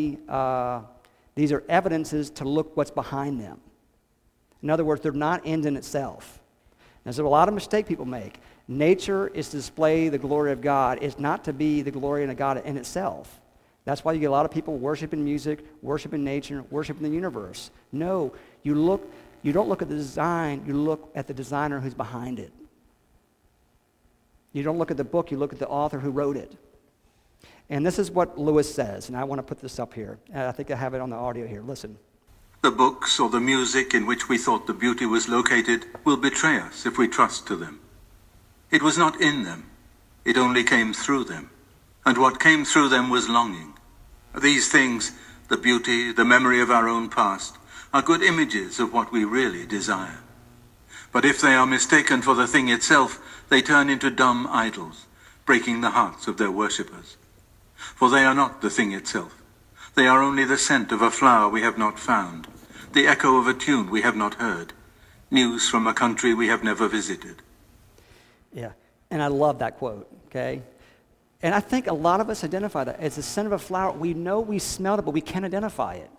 evidences to look what's behind them. In other words, they're not ends in itself. There's a lot of mistake people make. Nature is to display the glory of God. It's not to be the glory of God in itself. That's why you get a lot of people worshiping music, worshiping nature, worshiping the universe. No, you don't look at the design, you look at the designer who's behind it. You don't look at the book, you look at the author who wrote it. And this is what Lewis says, and I want to put this up here. I think I have it on the audio here. Listen. The books or the music in which we thought the beauty was located will betray us if we trust to them. It was not in them. It only came through them. And what came through them was longing. These things, the beauty, the memory of our own past, are good images of what we really desire. But if they are mistaken for the thing itself, they turn into dumb idols, breaking the hearts of their worshippers. For they are not the thing itself. They are only the scent of a flower we have not found, the echo of a tune we have not heard, news from a country we have never visited. Yeah, and I love that quote, okay? And I think a lot of us identify that. It's the scent of a flower. We know we smelled it, but we can't identify it.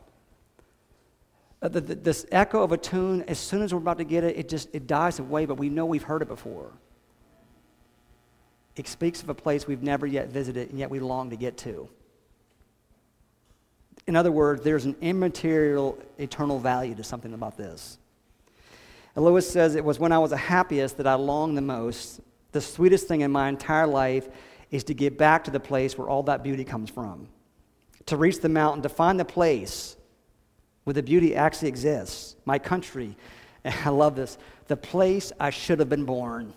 This echo of a tune, as soon as we're about to get it, it dies away, but we know we've heard it before. It speaks of a place we've never yet visited, and yet we long to get to. In other words, there's an immaterial, eternal value to something about this. And Lewis says, it was when I was the happiest that I longed the most. The sweetest thing in my entire life is to get back to the place where all that beauty comes from. To reach the mountain, to find the place where the beauty actually exists. My country, and I love this, the place I should have been born.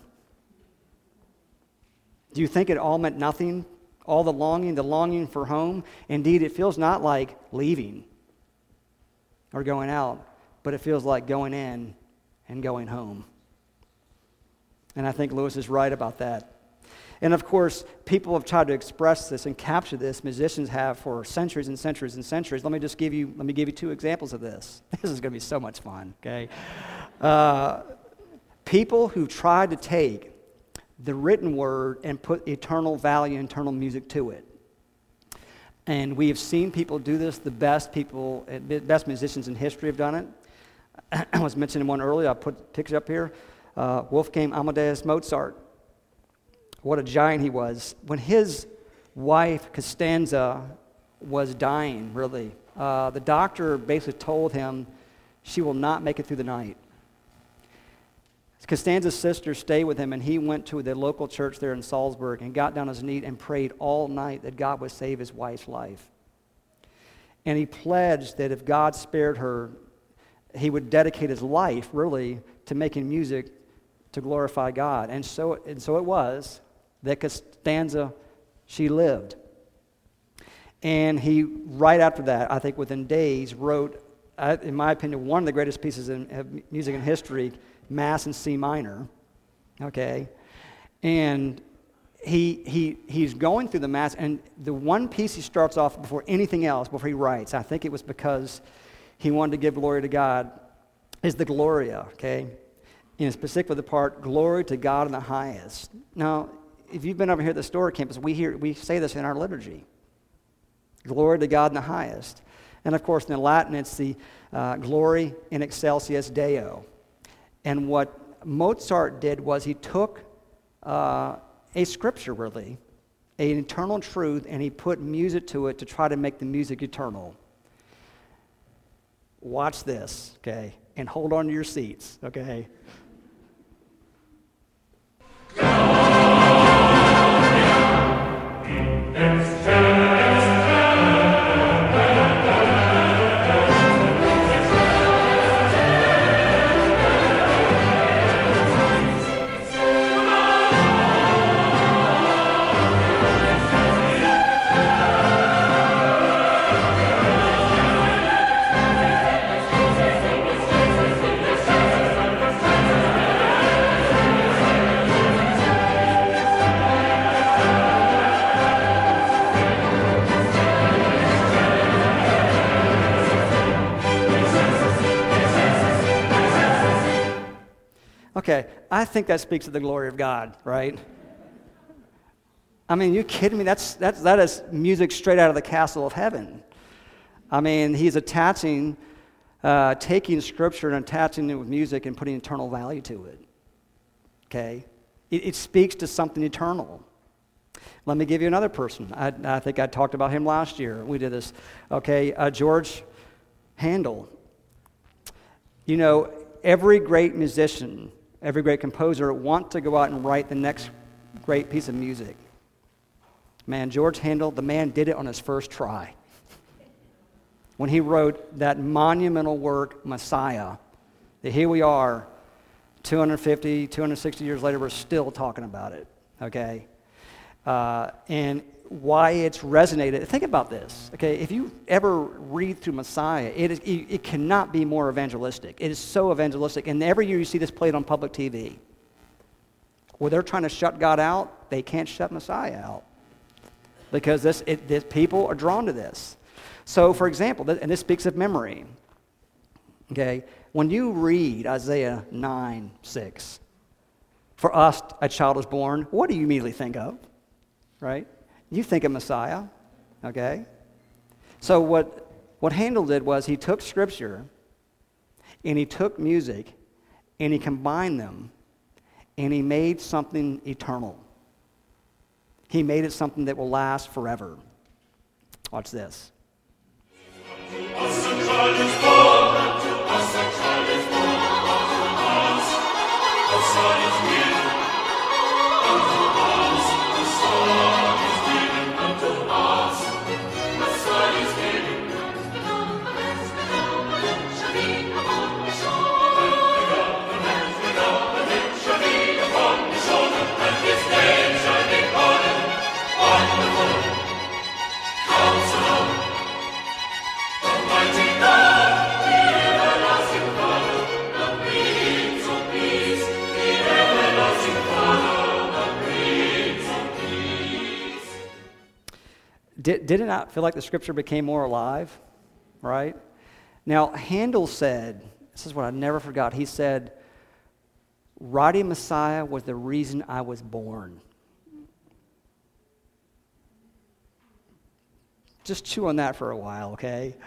Do you think it all meant nothing? All the longing for home? Indeed, it feels not like leaving or going out, but it feels like going in and going home. And I think Lewis is right about that. And of course, people have tried to express this and capture this. Musicians have for centuries and centuries and centuries. Let me give you two examples of this. This is going to be so much fun, okay? People who tried to take the written word and put eternal value, eternal music to it. And we have seen people do this. The best musicians in history have done it. I was mentioning one earlier. I put a picture up here. Wolfgang Amadeus Mozart. What a giant he was. When his wife, Costanza, was dying, really, the doctor basically told him she will not make it through the night. Costanza's sister stayed with him, and he went to the local church there in Salzburg and got down on his knee and prayed all night that God would save his wife's life. And he pledged that if God spared her, he would dedicate his life, really, to making music to glorify God. And so it was that Costanza, she lived. And he, right after that, I think within days, wrote, in my opinion, one of the greatest pieces of music in history, Mass in C minor, okay? And he's going through the Mass, and the one piece he starts off before anything else, before he writes, I think it was because he wanted to give glory to God, is the Gloria, okay? In specific the part, glory to God in the highest. Now, if you've been over here at the Storer campus, we say this in our liturgy. Glory to God in the highest. And of course, in Latin, it's the glory in excelsis Deo. And what Mozart did was he took a scripture, really, an eternal truth, and he put music to it to try to make the music eternal. Watch this, okay? And hold on to your seats, okay? Okay, I think that speaks to the glory of God, right? I mean, you kidding me? That is music straight out of the castle of heaven. I mean, he's attaching, taking Scripture and attaching it with music and putting eternal value to it. Okay? It speaks to something eternal. Let me give you another person. I think I talked about him last year. We did this. Okay, George Handel. You know, every great musician, every great composer wants to go out and write the next great piece of music. Man, George Handel, the man did it on his first try. When he wrote that monumental work, Messiah, that here we are, 250, 260 years later, we're still talking about it, okay? And why it's resonated. Think about this, okay? If you ever read through Messiah, it cannot be more evangelistic. It is so evangelistic. And every year you see this played on public TV. Where they're trying to shut God out, they can't shut Messiah out. Because this people are drawn to this. So, for example, and this speaks of memory, okay? When you read Isaiah 9:6, for us a child is born, what do you immediately think of, right? You think of Messiah, okay? So what Handel did was he took Scripture and he took music and he combined them and he made something eternal. He made it something that will last forever. Watch this. Did it not feel like the Scripture became more alive, right? Now, Handel said, this is what I never forgot, he said, writing Messiah was the reason I was born. Just chew on that for a while, okay?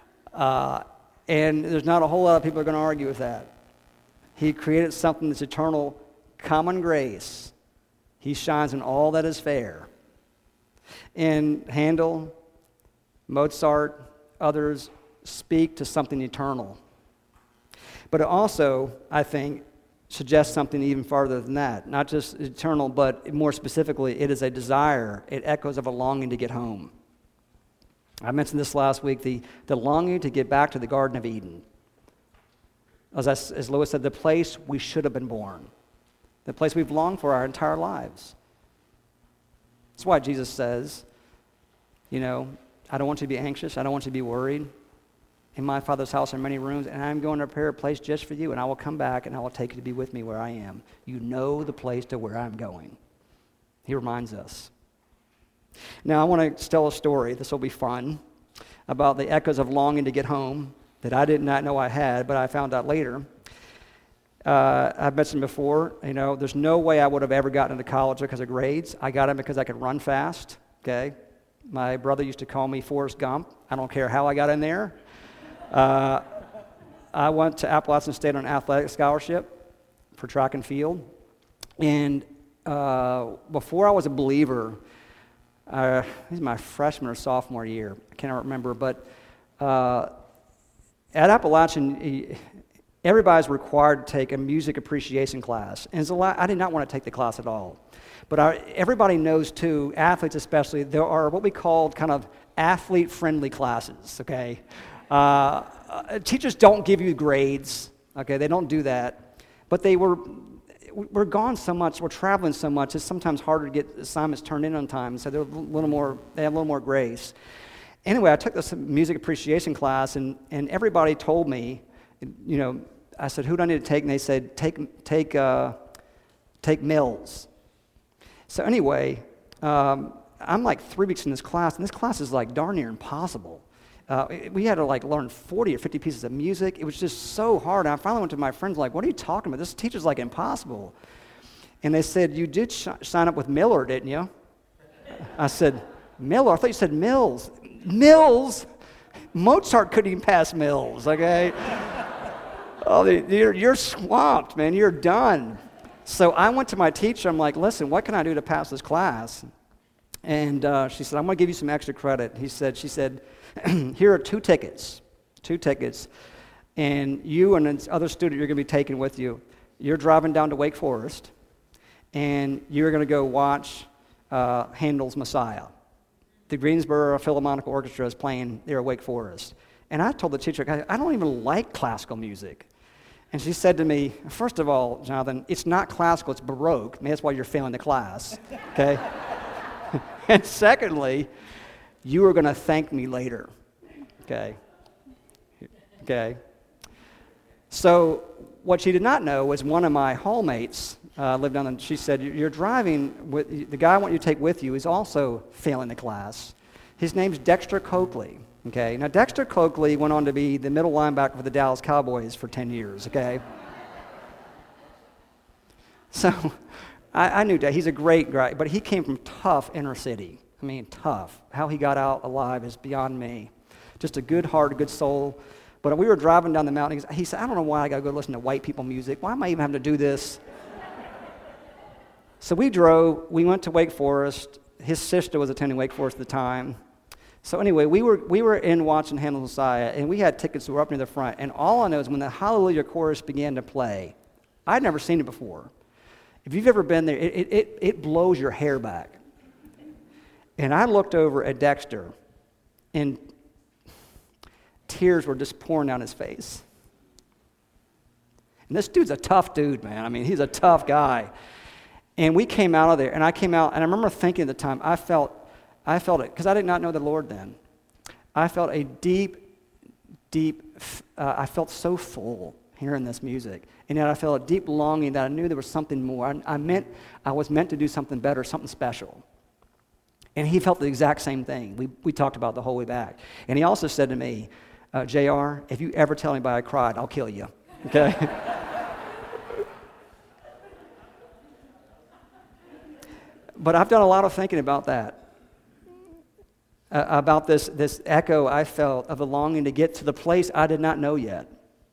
And there's not a whole lot of people who are going to argue with that. He created something that's eternal, common grace. He shines in all that is fair. And Handel, Mozart, others speak to something eternal. But it also, I think, suggests something even farther than that. Not just eternal, but more specifically, it is a desire. It echoes of a longing to get home. I mentioned this last week, the longing to get back to the Garden of Eden. As Lewis said, the place we should have been born. The place we've longed for our entire lives. That's why Jesus says, you know, I don't want you to be anxious. I don't want you to be worried. In my Father's house are many rooms, and I'm going to prepare a place just for you, and I will come back, and I will take you to be with me where I am. You know the place to where I'm going. He reminds us. Now, I want to tell a story. This will be fun. About the echoes of longing to get home that I did not know I had, but I found out later. I've mentioned before, you know, there's no way I would have ever gotten into college because of grades. I got in because I could run fast, okay? My brother used to call me Forrest Gump. I don't care how I got in there. I went to Appalachian State on an athletic scholarship for track and field. And before I was a believer, this is my freshman or sophomore year. I cannot remember, but at Appalachian, everybody's required to take a music appreciation class. And I did not want to take the class at all. But everybody knows, too, athletes especially, there are what we call kind of athlete-friendly classes, okay? Teachers don't give you grades, okay? They don't do that. But we're gone so much, we're traveling so much, it's sometimes harder to get assignments turned in on time, so they have a little more grace. Anyway, I took this music appreciation class, and everybody told me, you know, I said, who do I need to take? And they said, take Mills. So anyway, I'm like 3 weeks in this class, and this class is like darn near impossible. We had to like learn 40 or 50 pieces of music. It was just so hard. And I finally went to my friends like, what are you talking about? This teacher's like impossible. And they said, you did sign up with Miller, didn't you? I said, Miller? I thought you said Mills. Mills? Mozart couldn't even pass Mills, okay? Oh, you're swamped, man. You're done. So I went to my teacher. I'm like, listen, what can I do to pass this class? And she said, I'm going to give you some extra credit. She said, here are two tickets, and you and this other student you're going to be taking with you. You're driving down to Wake Forest, and you're going to go watch Handel's Messiah. The Greensboro Philharmonic Orchestra is playing there at Wake Forest. And I told the teacher, I don't even like classical music. And she said to me, first of all, Jonathan, it's not classical, it's Baroque. Maybe that's why you're failing the class, okay? And secondly, you are going to thank me later, okay? So what she did not know was one of my hallmates lived down, and she said, you're driving, with the guy I want you to take with you is also failing the class. His name's Dexter Coakley, okay? Now, Dexter Coakley went on to be the middle linebacker for the Dallas Cowboys for 10 years, okay? So I knew that. He's a great guy, but he came from tough inner city. I mean, tough. How he got out alive is beyond me. Just a good heart, a good soul. But we were driving down the mountain. He said, I don't know why I got to go listen to white people music. Why am I even having to do this? So we drove. We went to Wake Forest. His sister was attending Wake Forest at the time. So anyway, we were in watching Handel's Messiah, and we had tickets that were up near the front. And all I know is when the Hallelujah chorus began to play, I'd never seen it before. If you've ever been there, it blows your hair back. And I looked over at Dexter, and tears were just pouring down his face. And this dude's a tough dude, man. I mean, he's a tough guy. And we came out of there, and I came out, and I remember thinking at the time, I felt it, because I did not know the Lord then. I felt a deep, I felt so full hearing this music. And yet I felt a deep longing that I knew there was something more. I was meant to do something better, something special. And he felt the exact same thing. We talked about the whole way back. And he also said to me, JR, if you ever tell anybody I cried, I'll kill you. Okay? But I've done a lot of thinking about that. About this echo I felt of the longing to get to the place I did not know yet.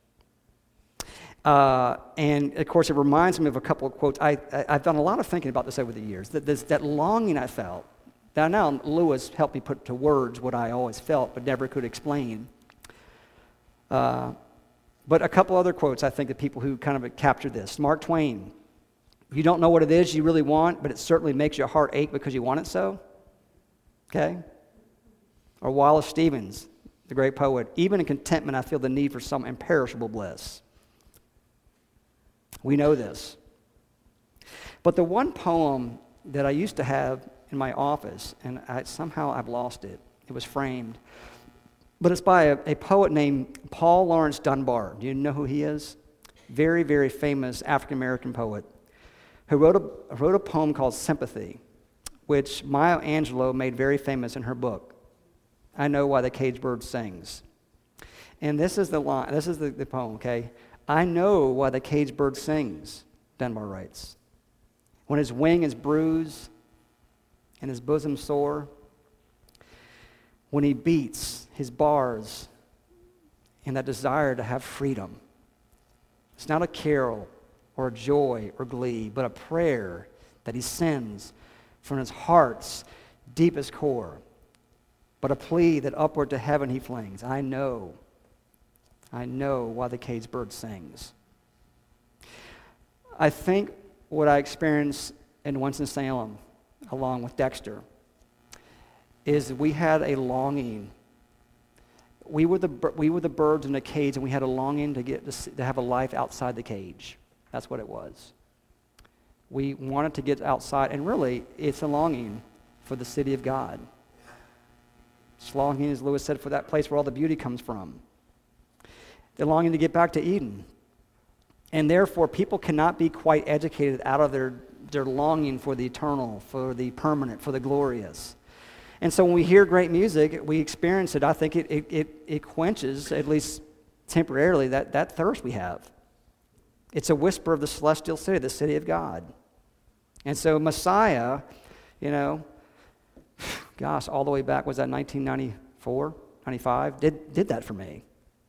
And of course, it reminds me of a couple of quotes. I've done a lot of thinking about this over the years. That longing I felt. Now Lewis helped me put to words what I always felt but never could explain. But a couple other quotes I think of people who kind of captured this. Mark Twain. You don't know what it is you really want, but it certainly makes your heart ache because you want it so. Okay? Or Wallace Stevens, the great poet. Even in contentment, I feel the need for some imperishable bliss. We know this. But the one poem that I used to have in my office, and somehow I've lost it. It was framed. But it's by a poet named Paul Laurence Dunbar. Do you know who he is? Very, very famous African-American poet who wrote a poem called Sympathy, which Maya Angelou made very famous in her book, I Know Why the Caged Bird Sings. And this is the line, this is the poem, okay? I know why the caged bird sings, Dunbar writes. When his wing is bruised and his bosom sore, when he beats his bars in that desire to have freedom. It's not a carol or a joy or glee, but a prayer that he sends from his heart's deepest core, but a plea that upward to heaven he flings. I know why the caged bird sings. I think what I experienced in Winston-Salem, along with Dexter, is we had a longing. We were the birds in the cage, and we had a longing to have a life outside the cage. That's what it was. We wanted to get outside, and really, it's a longing for the city of God. It's longing, as Lewis said, for that place where all the beauty comes from. They're longing to get back to Eden. And therefore, people cannot be quite educated out of their longing for the eternal, for the permanent, for the glorious. And so when we hear great music, we experience it. I think it quenches, at least temporarily, that thirst we have. It's a whisper of the celestial city, the city of God. And so Messiah, gosh, all the way back, was that 1994, 95? Did that for me.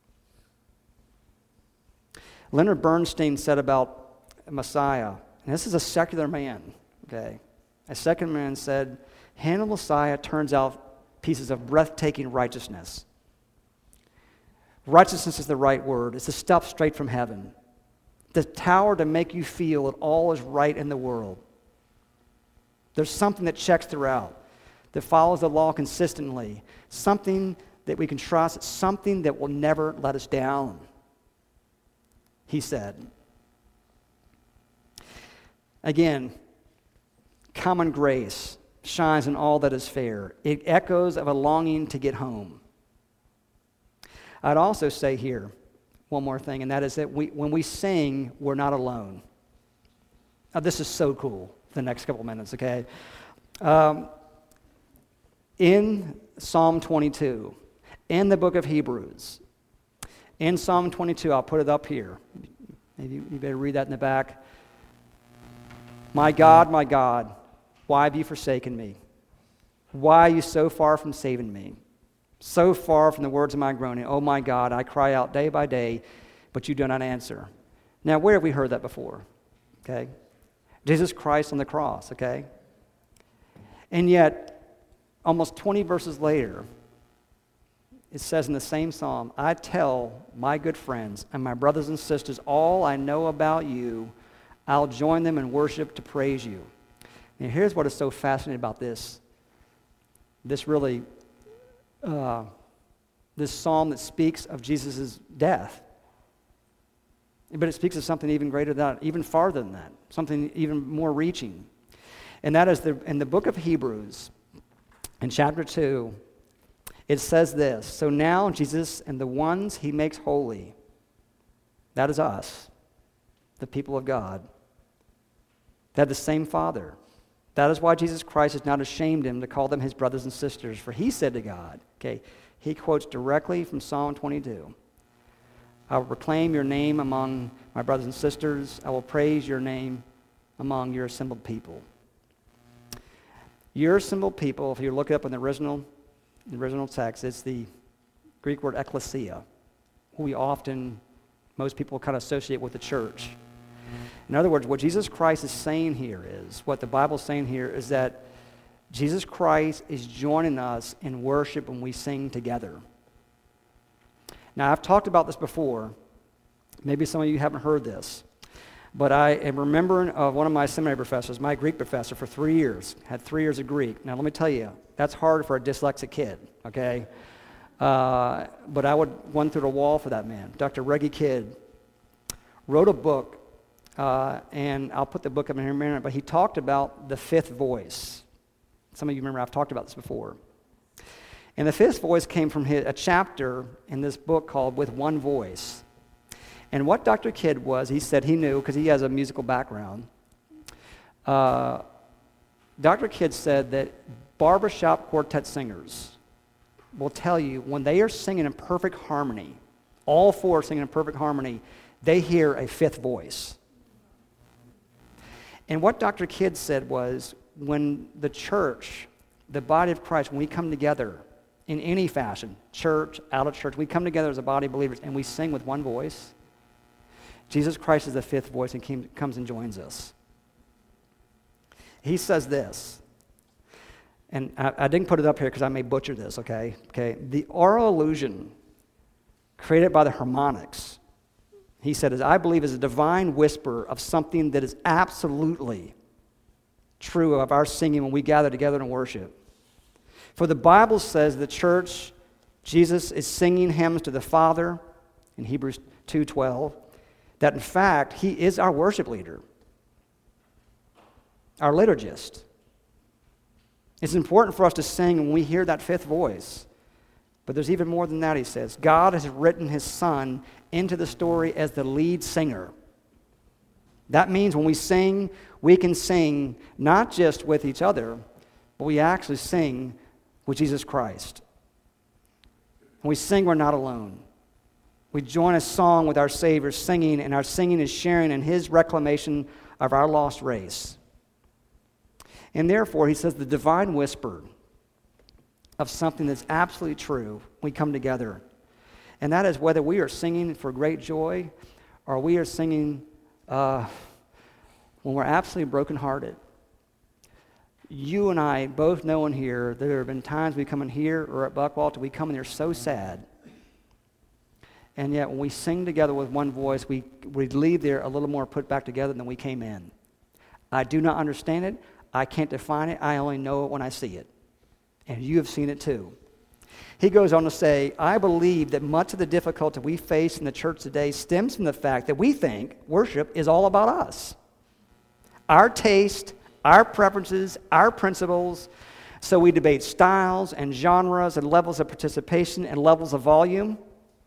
Leonard Bernstein said about Messiah, and this is a secular man, okay? A secular man said, Hannah Messiah turns out pieces of breathtaking righteousness. Righteousness is the right word. It's the stuff straight from heaven. The tower to make you feel that all is right in the world. There's something that checks throughout, that follows the law consistently, something that we can trust, something that will never let us down, he said. Again, common grace shines in all that is fair. It echoes of a longing to get home. I'd also say here one more thing, and that is that when we sing, we're not alone. Now, this is so cool, the next couple minutes, okay? In Psalm 22, in the book of Hebrews, in Psalm 22, I'll put it up here. Maybe you better read that in the back. My God, why have you forsaken me? Why are you so far from saving me? So far from the words of my groaning. Oh my God, I cry out day by day, but you do not answer. Now, where have we heard that before? Okay? Jesus Christ on the cross, okay? And yet, almost 20 verses later, it says in the same psalm, I tell my good friends and my brothers and sisters all I know about you. I'll join them in worship to praise you. Now, here's what is so fascinating about this. This psalm that speaks of Jesus' death. But it speaks of something even greater than that, even farther than that, something even more reaching. And that is in the book of Hebrews, in chapter 2, it says this, so now Jesus and the ones he makes holy, that is us, the people of God, they have the same Father. That is why Jesus Christ is not ashamed him to call them his brothers and sisters, for he said to God, okay, he quotes directly from Psalm 22, I will proclaim your name among my brothers and sisters. I will praise your name among your assembled people. Your assembled people, if you look it up in the original text, it's the Greek word ekklesia, who most people kind of associate with the church. In other words, what Jesus Christ is saying here is, what the Bible's saying here is that Jesus Christ is joining us in worship when we sing together. Now, I've talked about this before. Maybe some of you haven't heard this. But I am remembering of one of my seminary professors, my Greek professor, for 3 years. Had 3 years of Greek. Now, let me tell you, that's hard for a dyslexic kid, okay? But I would run through the wall for that man. Dr. Reggie Kidd wrote a book, and I'll put the book up in here in a minute, but he talked about the fifth voice. Some of you remember I've talked about this before. And the fifth voice came from a chapter in this book called With One Voice. And what Dr. Kidd was, he said he knew, because he has a musical background. Dr. Kidd said that barbershop quartet singers will tell you when they are singing in perfect harmony, all four singing in perfect harmony, they hear a fifth voice. And what Dr. Kidd said was, when the church, the body of Christ, when we come together in any fashion, church, out of church, we come together as a body of believers and we sing with one voice, Jesus Christ is the fifth voice and comes and joins us. He says this, and I didn't put it up here because I may butcher this, okay? The oral illusion created by the harmonics, he said, I believe is a divine whisper of something that is absolutely true of our singing when we gather together in worship. For the Bible says the church, Jesus is singing hymns to the Father in Hebrews 2:12, that in fact, he is our worship leader, our liturgist. It's important for us to sing when we hear that fifth voice. But there's even more than that, he says. God has written his Son into the story as the lead singer. That means when we sing, we can sing not just with each other, but we actually sing with Jesus Christ. When we sing, we're not alone. We join a song with our Savior singing, and our singing is sharing in his reclamation of our lost race. And therefore, he says, the divine whisper of something that's absolutely true, we come together. And that is whether we are singing for great joy or we are singing when we're absolutely brokenhearted. You and I both know in here that there have been times we come in here or at Buckwalter, we come in here so sad. And yet when we sing together with one voice, we leave there a little more put back together than we came in. I do not understand it. I can't define it. I only know it when I see it. And you have seen it too. He goes on to say, I believe that much of the difficulty we face in the church today stems from the fact that we think worship is all about us. Our taste, our preferences, our principles. So we debate styles and genres and levels of participation and levels of volume.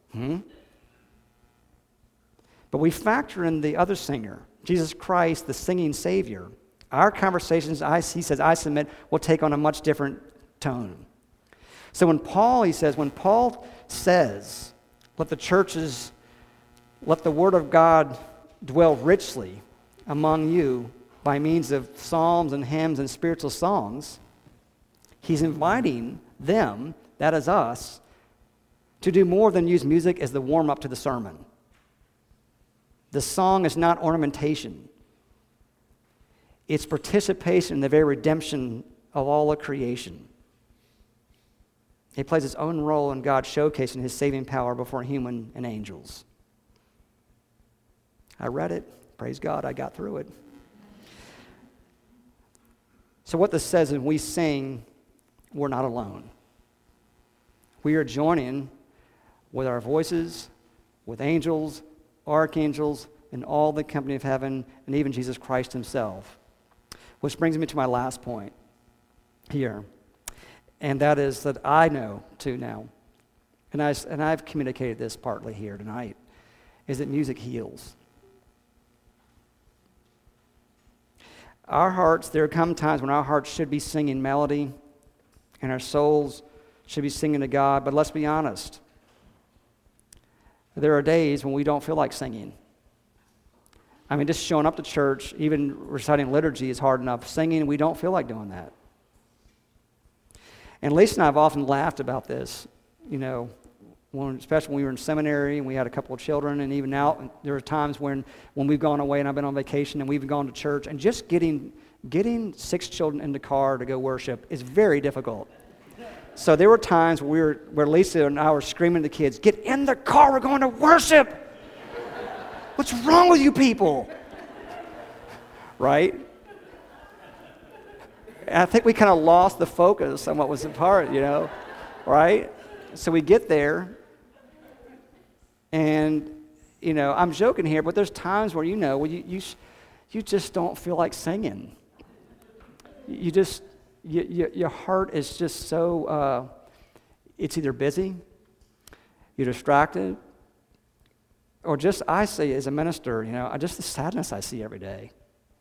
But we factor in the other singer, Jesus Christ, the singing Savior. Our conversations, he says, I submit, will take on a much different tone. So when Paul says, let the word of God dwell richly among you by means of psalms and hymns and spiritual songs, he's inviting them, that is us, to do more than use music as the warm-up to the sermon. The song is not ornamentation. It's participation in the very redemption of all of creation. It plays its own role in God showcasing his saving power before human and angels. I read it. Praise God, I got through it. So what this says is when we sing, we're not alone. We are joining with our voices, with angels, archangels, and all the company of heaven, and even Jesus Christ himself. Which brings me to my last point here. And that is that I know too now, and I've communicated this partly here tonight, is that music heals. Our hearts, there come times when our hearts should be singing melody, and our souls should be singing to God, but let's be honest. There are days when we don't feel like singing. I mean, just showing up to church, even reciting liturgy is hard enough. Singing, we don't feel like doing that. And Lisa and I have often laughed about this, especially when we were in seminary and we had a couple of children, and even now there are times when we've gone away and I've been on vacation and we've gone to church, and just getting 6 children in the car to go worship is very difficult. So there were times where Lisa and I were screaming to the kids, get in the car, we're going to worship. What's wrong with you people? Right? And I think we kind of lost the focus on what was important, right? So we get there, and, I'm joking here, but there's times where, you just don't feel like singing. Your heart is just so, it's either busy, you're distracted, or just, I see as a minister, just the sadness I see every day.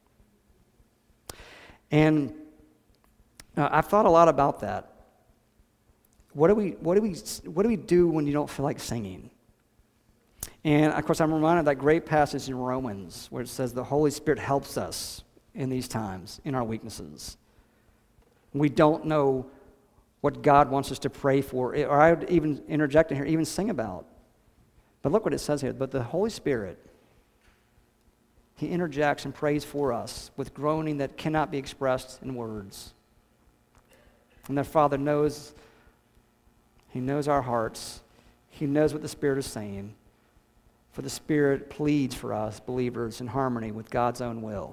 And I've thought a lot about that. What do we do when you don't feel like singing? And of course, I'm reminded of that great passage in Romans where it says the Holy Spirit helps us in these times, in our weaknesses. We don't know what God wants us to pray for, or I would even interject in here, even sing about. But look what it says here. But the Holy Spirit, he interjects and prays for us with groaning that cannot be expressed in words. And the Father knows, he knows our hearts. He knows what the Spirit is saying. For the Spirit pleads for us, believers, in harmony with God's own will.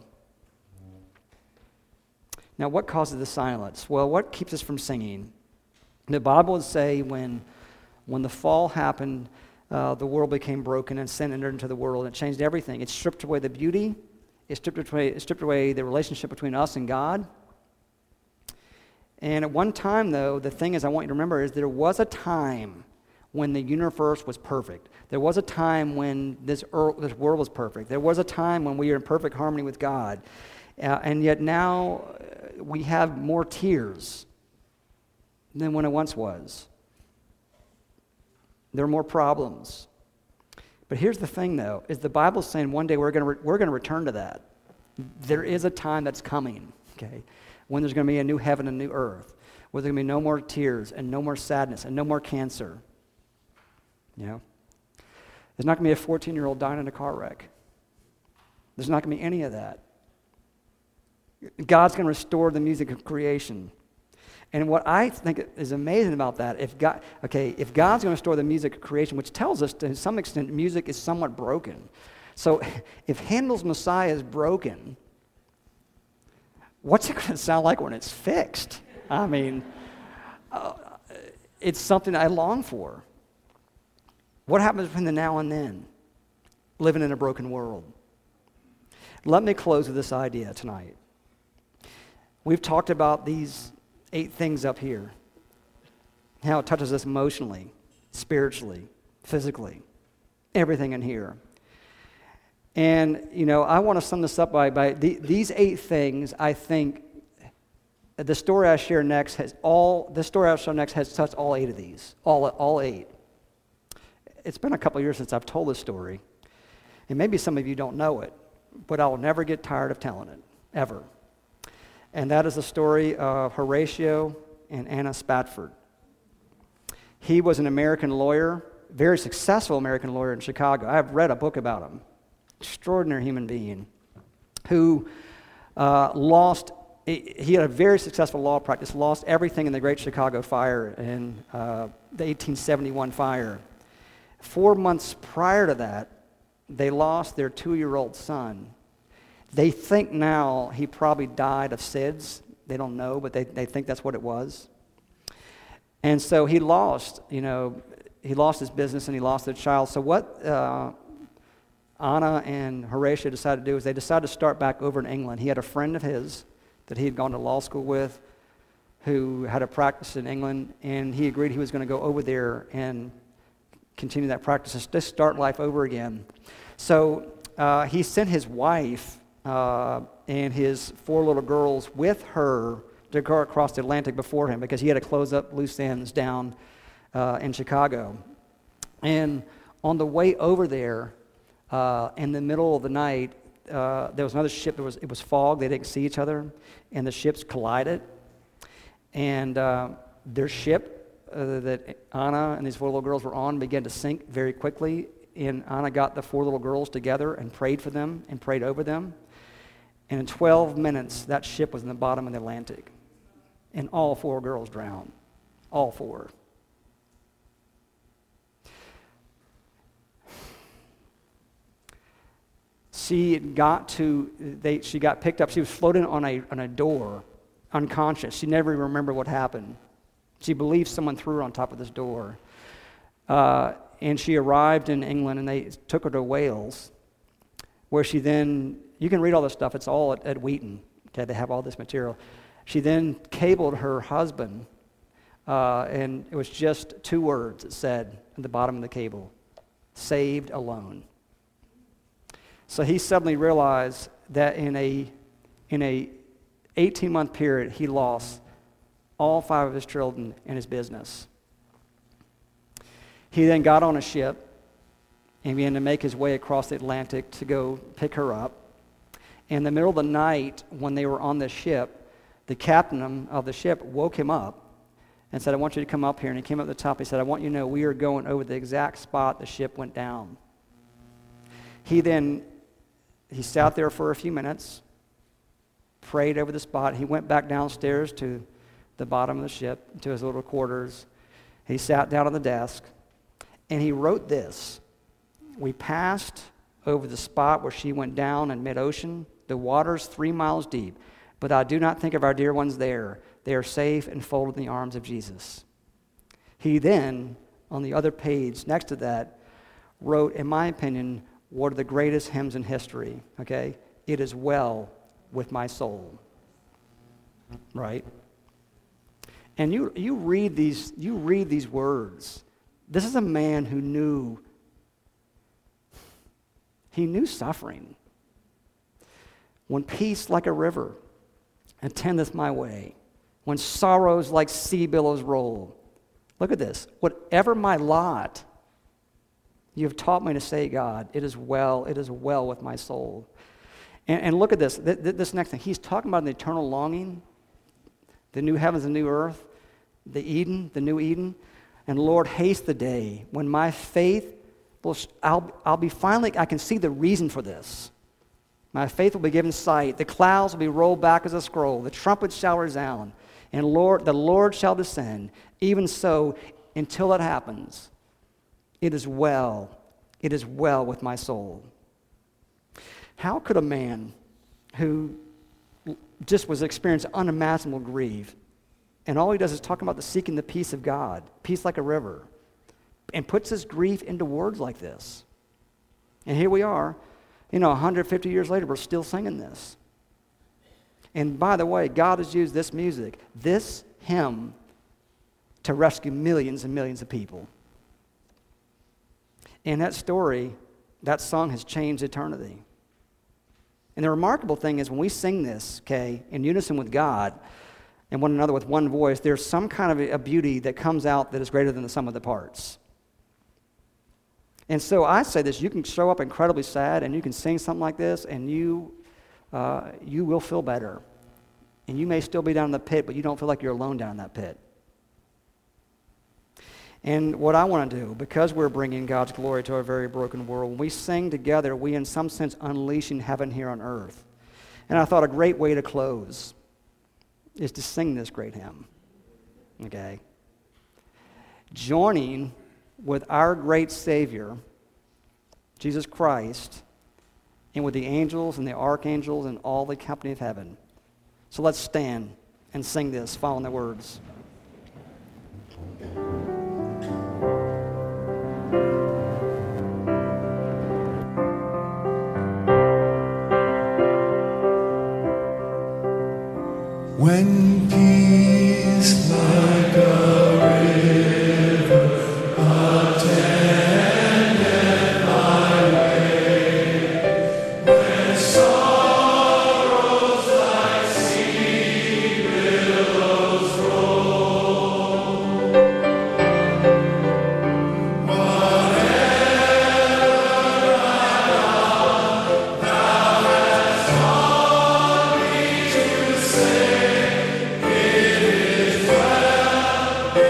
Now, what causes the silence? Well, what keeps us from singing? The Bible would say when the fall happened, the world became broken and sin entered into the world, and it changed everything. It stripped away the beauty. It stripped away the relationship between us and God. And at one time, though, the thing is I want you to remember is there was a time when the universe was perfect. There was a time when this world was perfect. There was a time when we were in perfect harmony with God. And yet now we have more tears than when it once was. There are more problems. But here's the thing, though, is the Bible's saying one day we're going to return to that. There is a time that's coming, okay, when there's going to be a new heaven and new earth, where there's going to be no more tears and no more sadness and no more cancer. You know? There's not going to be a 14-year-old dying in a car wreck. There's not going to be any of that. God's going to restore the music of creation. And what I think is amazing about that, if God's going to restore the music of creation, which tells us to some extent music is somewhat broken. So if Handel's Messiah is broken, what's it going to sound like when it's fixed? I mean, it's something I long for. What happens between the now and then, living in a broken world? Let me close with this idea tonight. We've talked about these 8 things up here, how it touches us emotionally, spiritually, physically, everything in here. And, I want to sum this up by these 8 things. I think the story I share next has touched all 8 of these, all 8. It's been a couple years since I've told this story, and maybe some of you don't know it, but I will never get tired of telling it, ever. And that is the story of Horatio and Anna Spafford. He was an American lawyer, very successful American lawyer in Chicago. I have read a book about him. Extraordinary human being who he had a very successful law practice, lost everything in the Great Chicago Fire and the 1871 fire. 4 months prior to that, they lost their 2-year-old son. They think now he probably died of SIDS. They don't know, but they think that's what it was. And so he lost his business and he lost their child. So what Anna and Horatio decided to do is they decided to start back over in England. He had a friend of his that he had gone to law school with who had a practice in England, and he agreed he was going to go over there and continue that practice, just start life over again. So he sent his wife and his 4 little girls with her to go across the Atlantic before him because he had to close up loose ends down in Chicago. And on the way over there, in the middle of the night, there was another ship. It was fog. They didn't see each other, and the ships collided. And their ship that Anna and these 4 little girls were on began to sink very quickly. And Anna got the 4 little girls together and prayed for them and prayed over them. And in 12 minutes, that ship was in the bottom of the Atlantic. And all 4 girls drowned. All 4. She got picked up. She was floating on a door, unconscious. She never even remembered what happened. She believed someone threw her on top of this door. And she arrived in England, and they took her to Wales, where she then, you can read all this stuff, it's all at Wheaton, okay, they have all this material. She then cabled her husband, and it was just 2 words it said at the bottom of the cable, saved alone. So he suddenly realized that in a 18-month period, he lost all 5 of his children and his business. He then got on a ship and began to make his way across the Atlantic to go pick her up. In the middle of the night, when they were on the ship, the captain of the ship woke him up and said, I want you to come up here. And he came up to the top. He said, I want you to know we are going over the exact spot the ship went down. He sat there for a few minutes, prayed over the spot. He went back downstairs to the bottom of the ship, to his little quarters. He sat down on the desk, and he wrote this. We passed over the spot where she went down in mid-ocean, the waters 3 miles deep, but I do not think of our dear ones there. They are safe and folded in the arms of Jesus. He then, on the other page next to that, wrote, in my opinion, one of the greatest hymns in history, okay? It is well with my soul, right? And you read these words. This is a man who knew suffering. When peace like a river attendeth my way, when sorrows like sea billows roll. Look at this. Whatever my lot, you have taught me to say, God, it is well with my soul. And look at this. This next thing. He's talking about an eternal longing, the new heavens and new earth, the Eden, the new Eden. And Lord, haste the day when my faith I'll be finally, I can see the reason for this. My faith will be given sight. The clouds will be rolled back as a scroll. The trumpet shall resound. And the Lord shall descend. Even so, until it happens, it is well with my soul. How could a man who just was experiencing unimaginable grief, and all he does is talk about seeking the peace of God, peace like a river, and puts his grief into words like this? And here we are, 150 years later, we're still singing this. And by the way, God has used this music, this hymn, to rescue millions and millions of people. And that story, that song has changed eternity. And the remarkable thing is when we sing this, okay, in unison with God and one another with one voice, there's some kind of a beauty that comes out that is greater than the sum of the parts. And so I say this, you can show up incredibly sad and you can sing something like this and you will feel better. And you may still be down in the pit, but you don't feel like you're alone down in that pit. And what I want to do, because we're bringing God's glory to a very broken world, when we sing together, we in some sense unleashing heaven here on earth. And I thought a great way to close is to sing this great hymn, okay? Joining with our great Savior, Jesus Christ, and with the angels and the archangels and all the company of heaven. So let's stand and sing this, following the words. When peace like a river attendeth my way, when sorrows like sea billows roll, whatever thou hast taught me to say, it is well.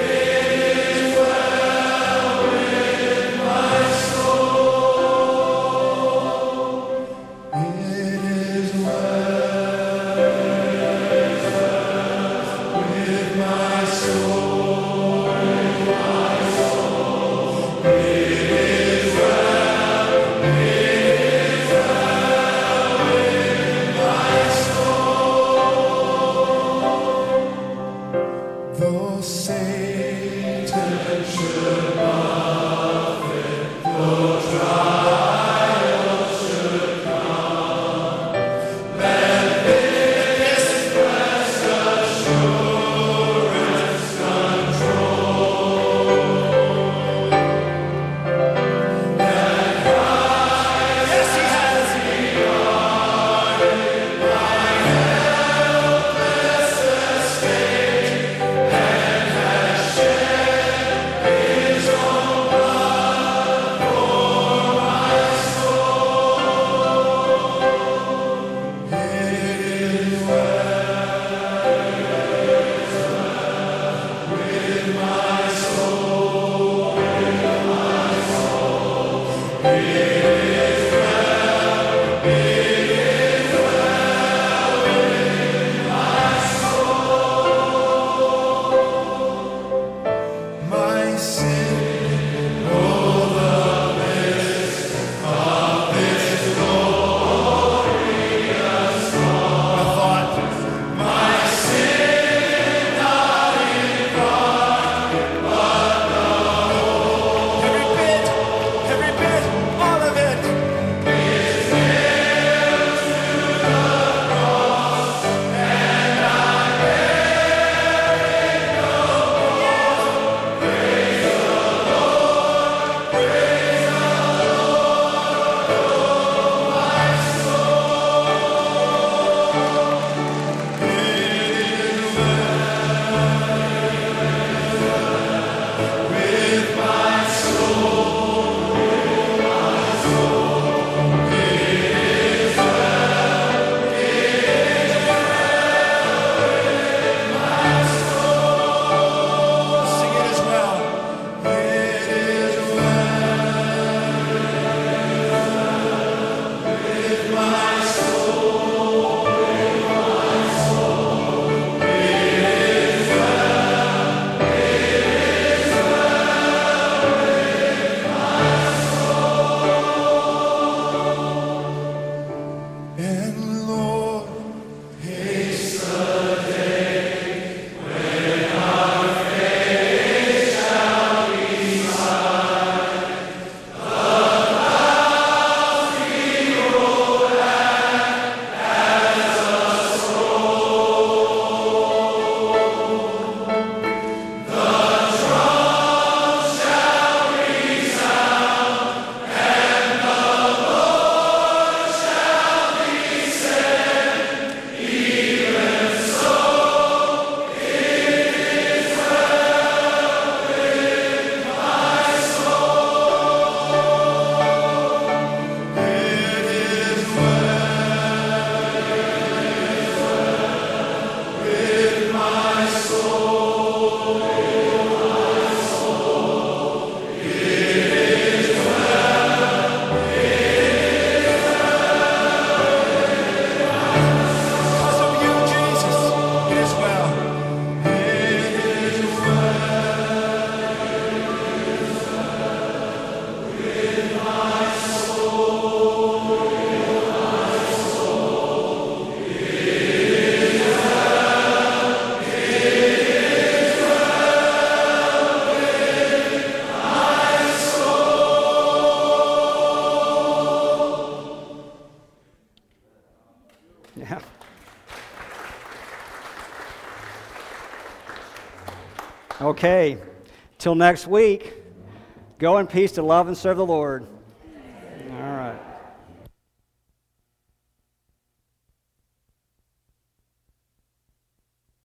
Okay. Till next week, go in peace to love and serve the Lord.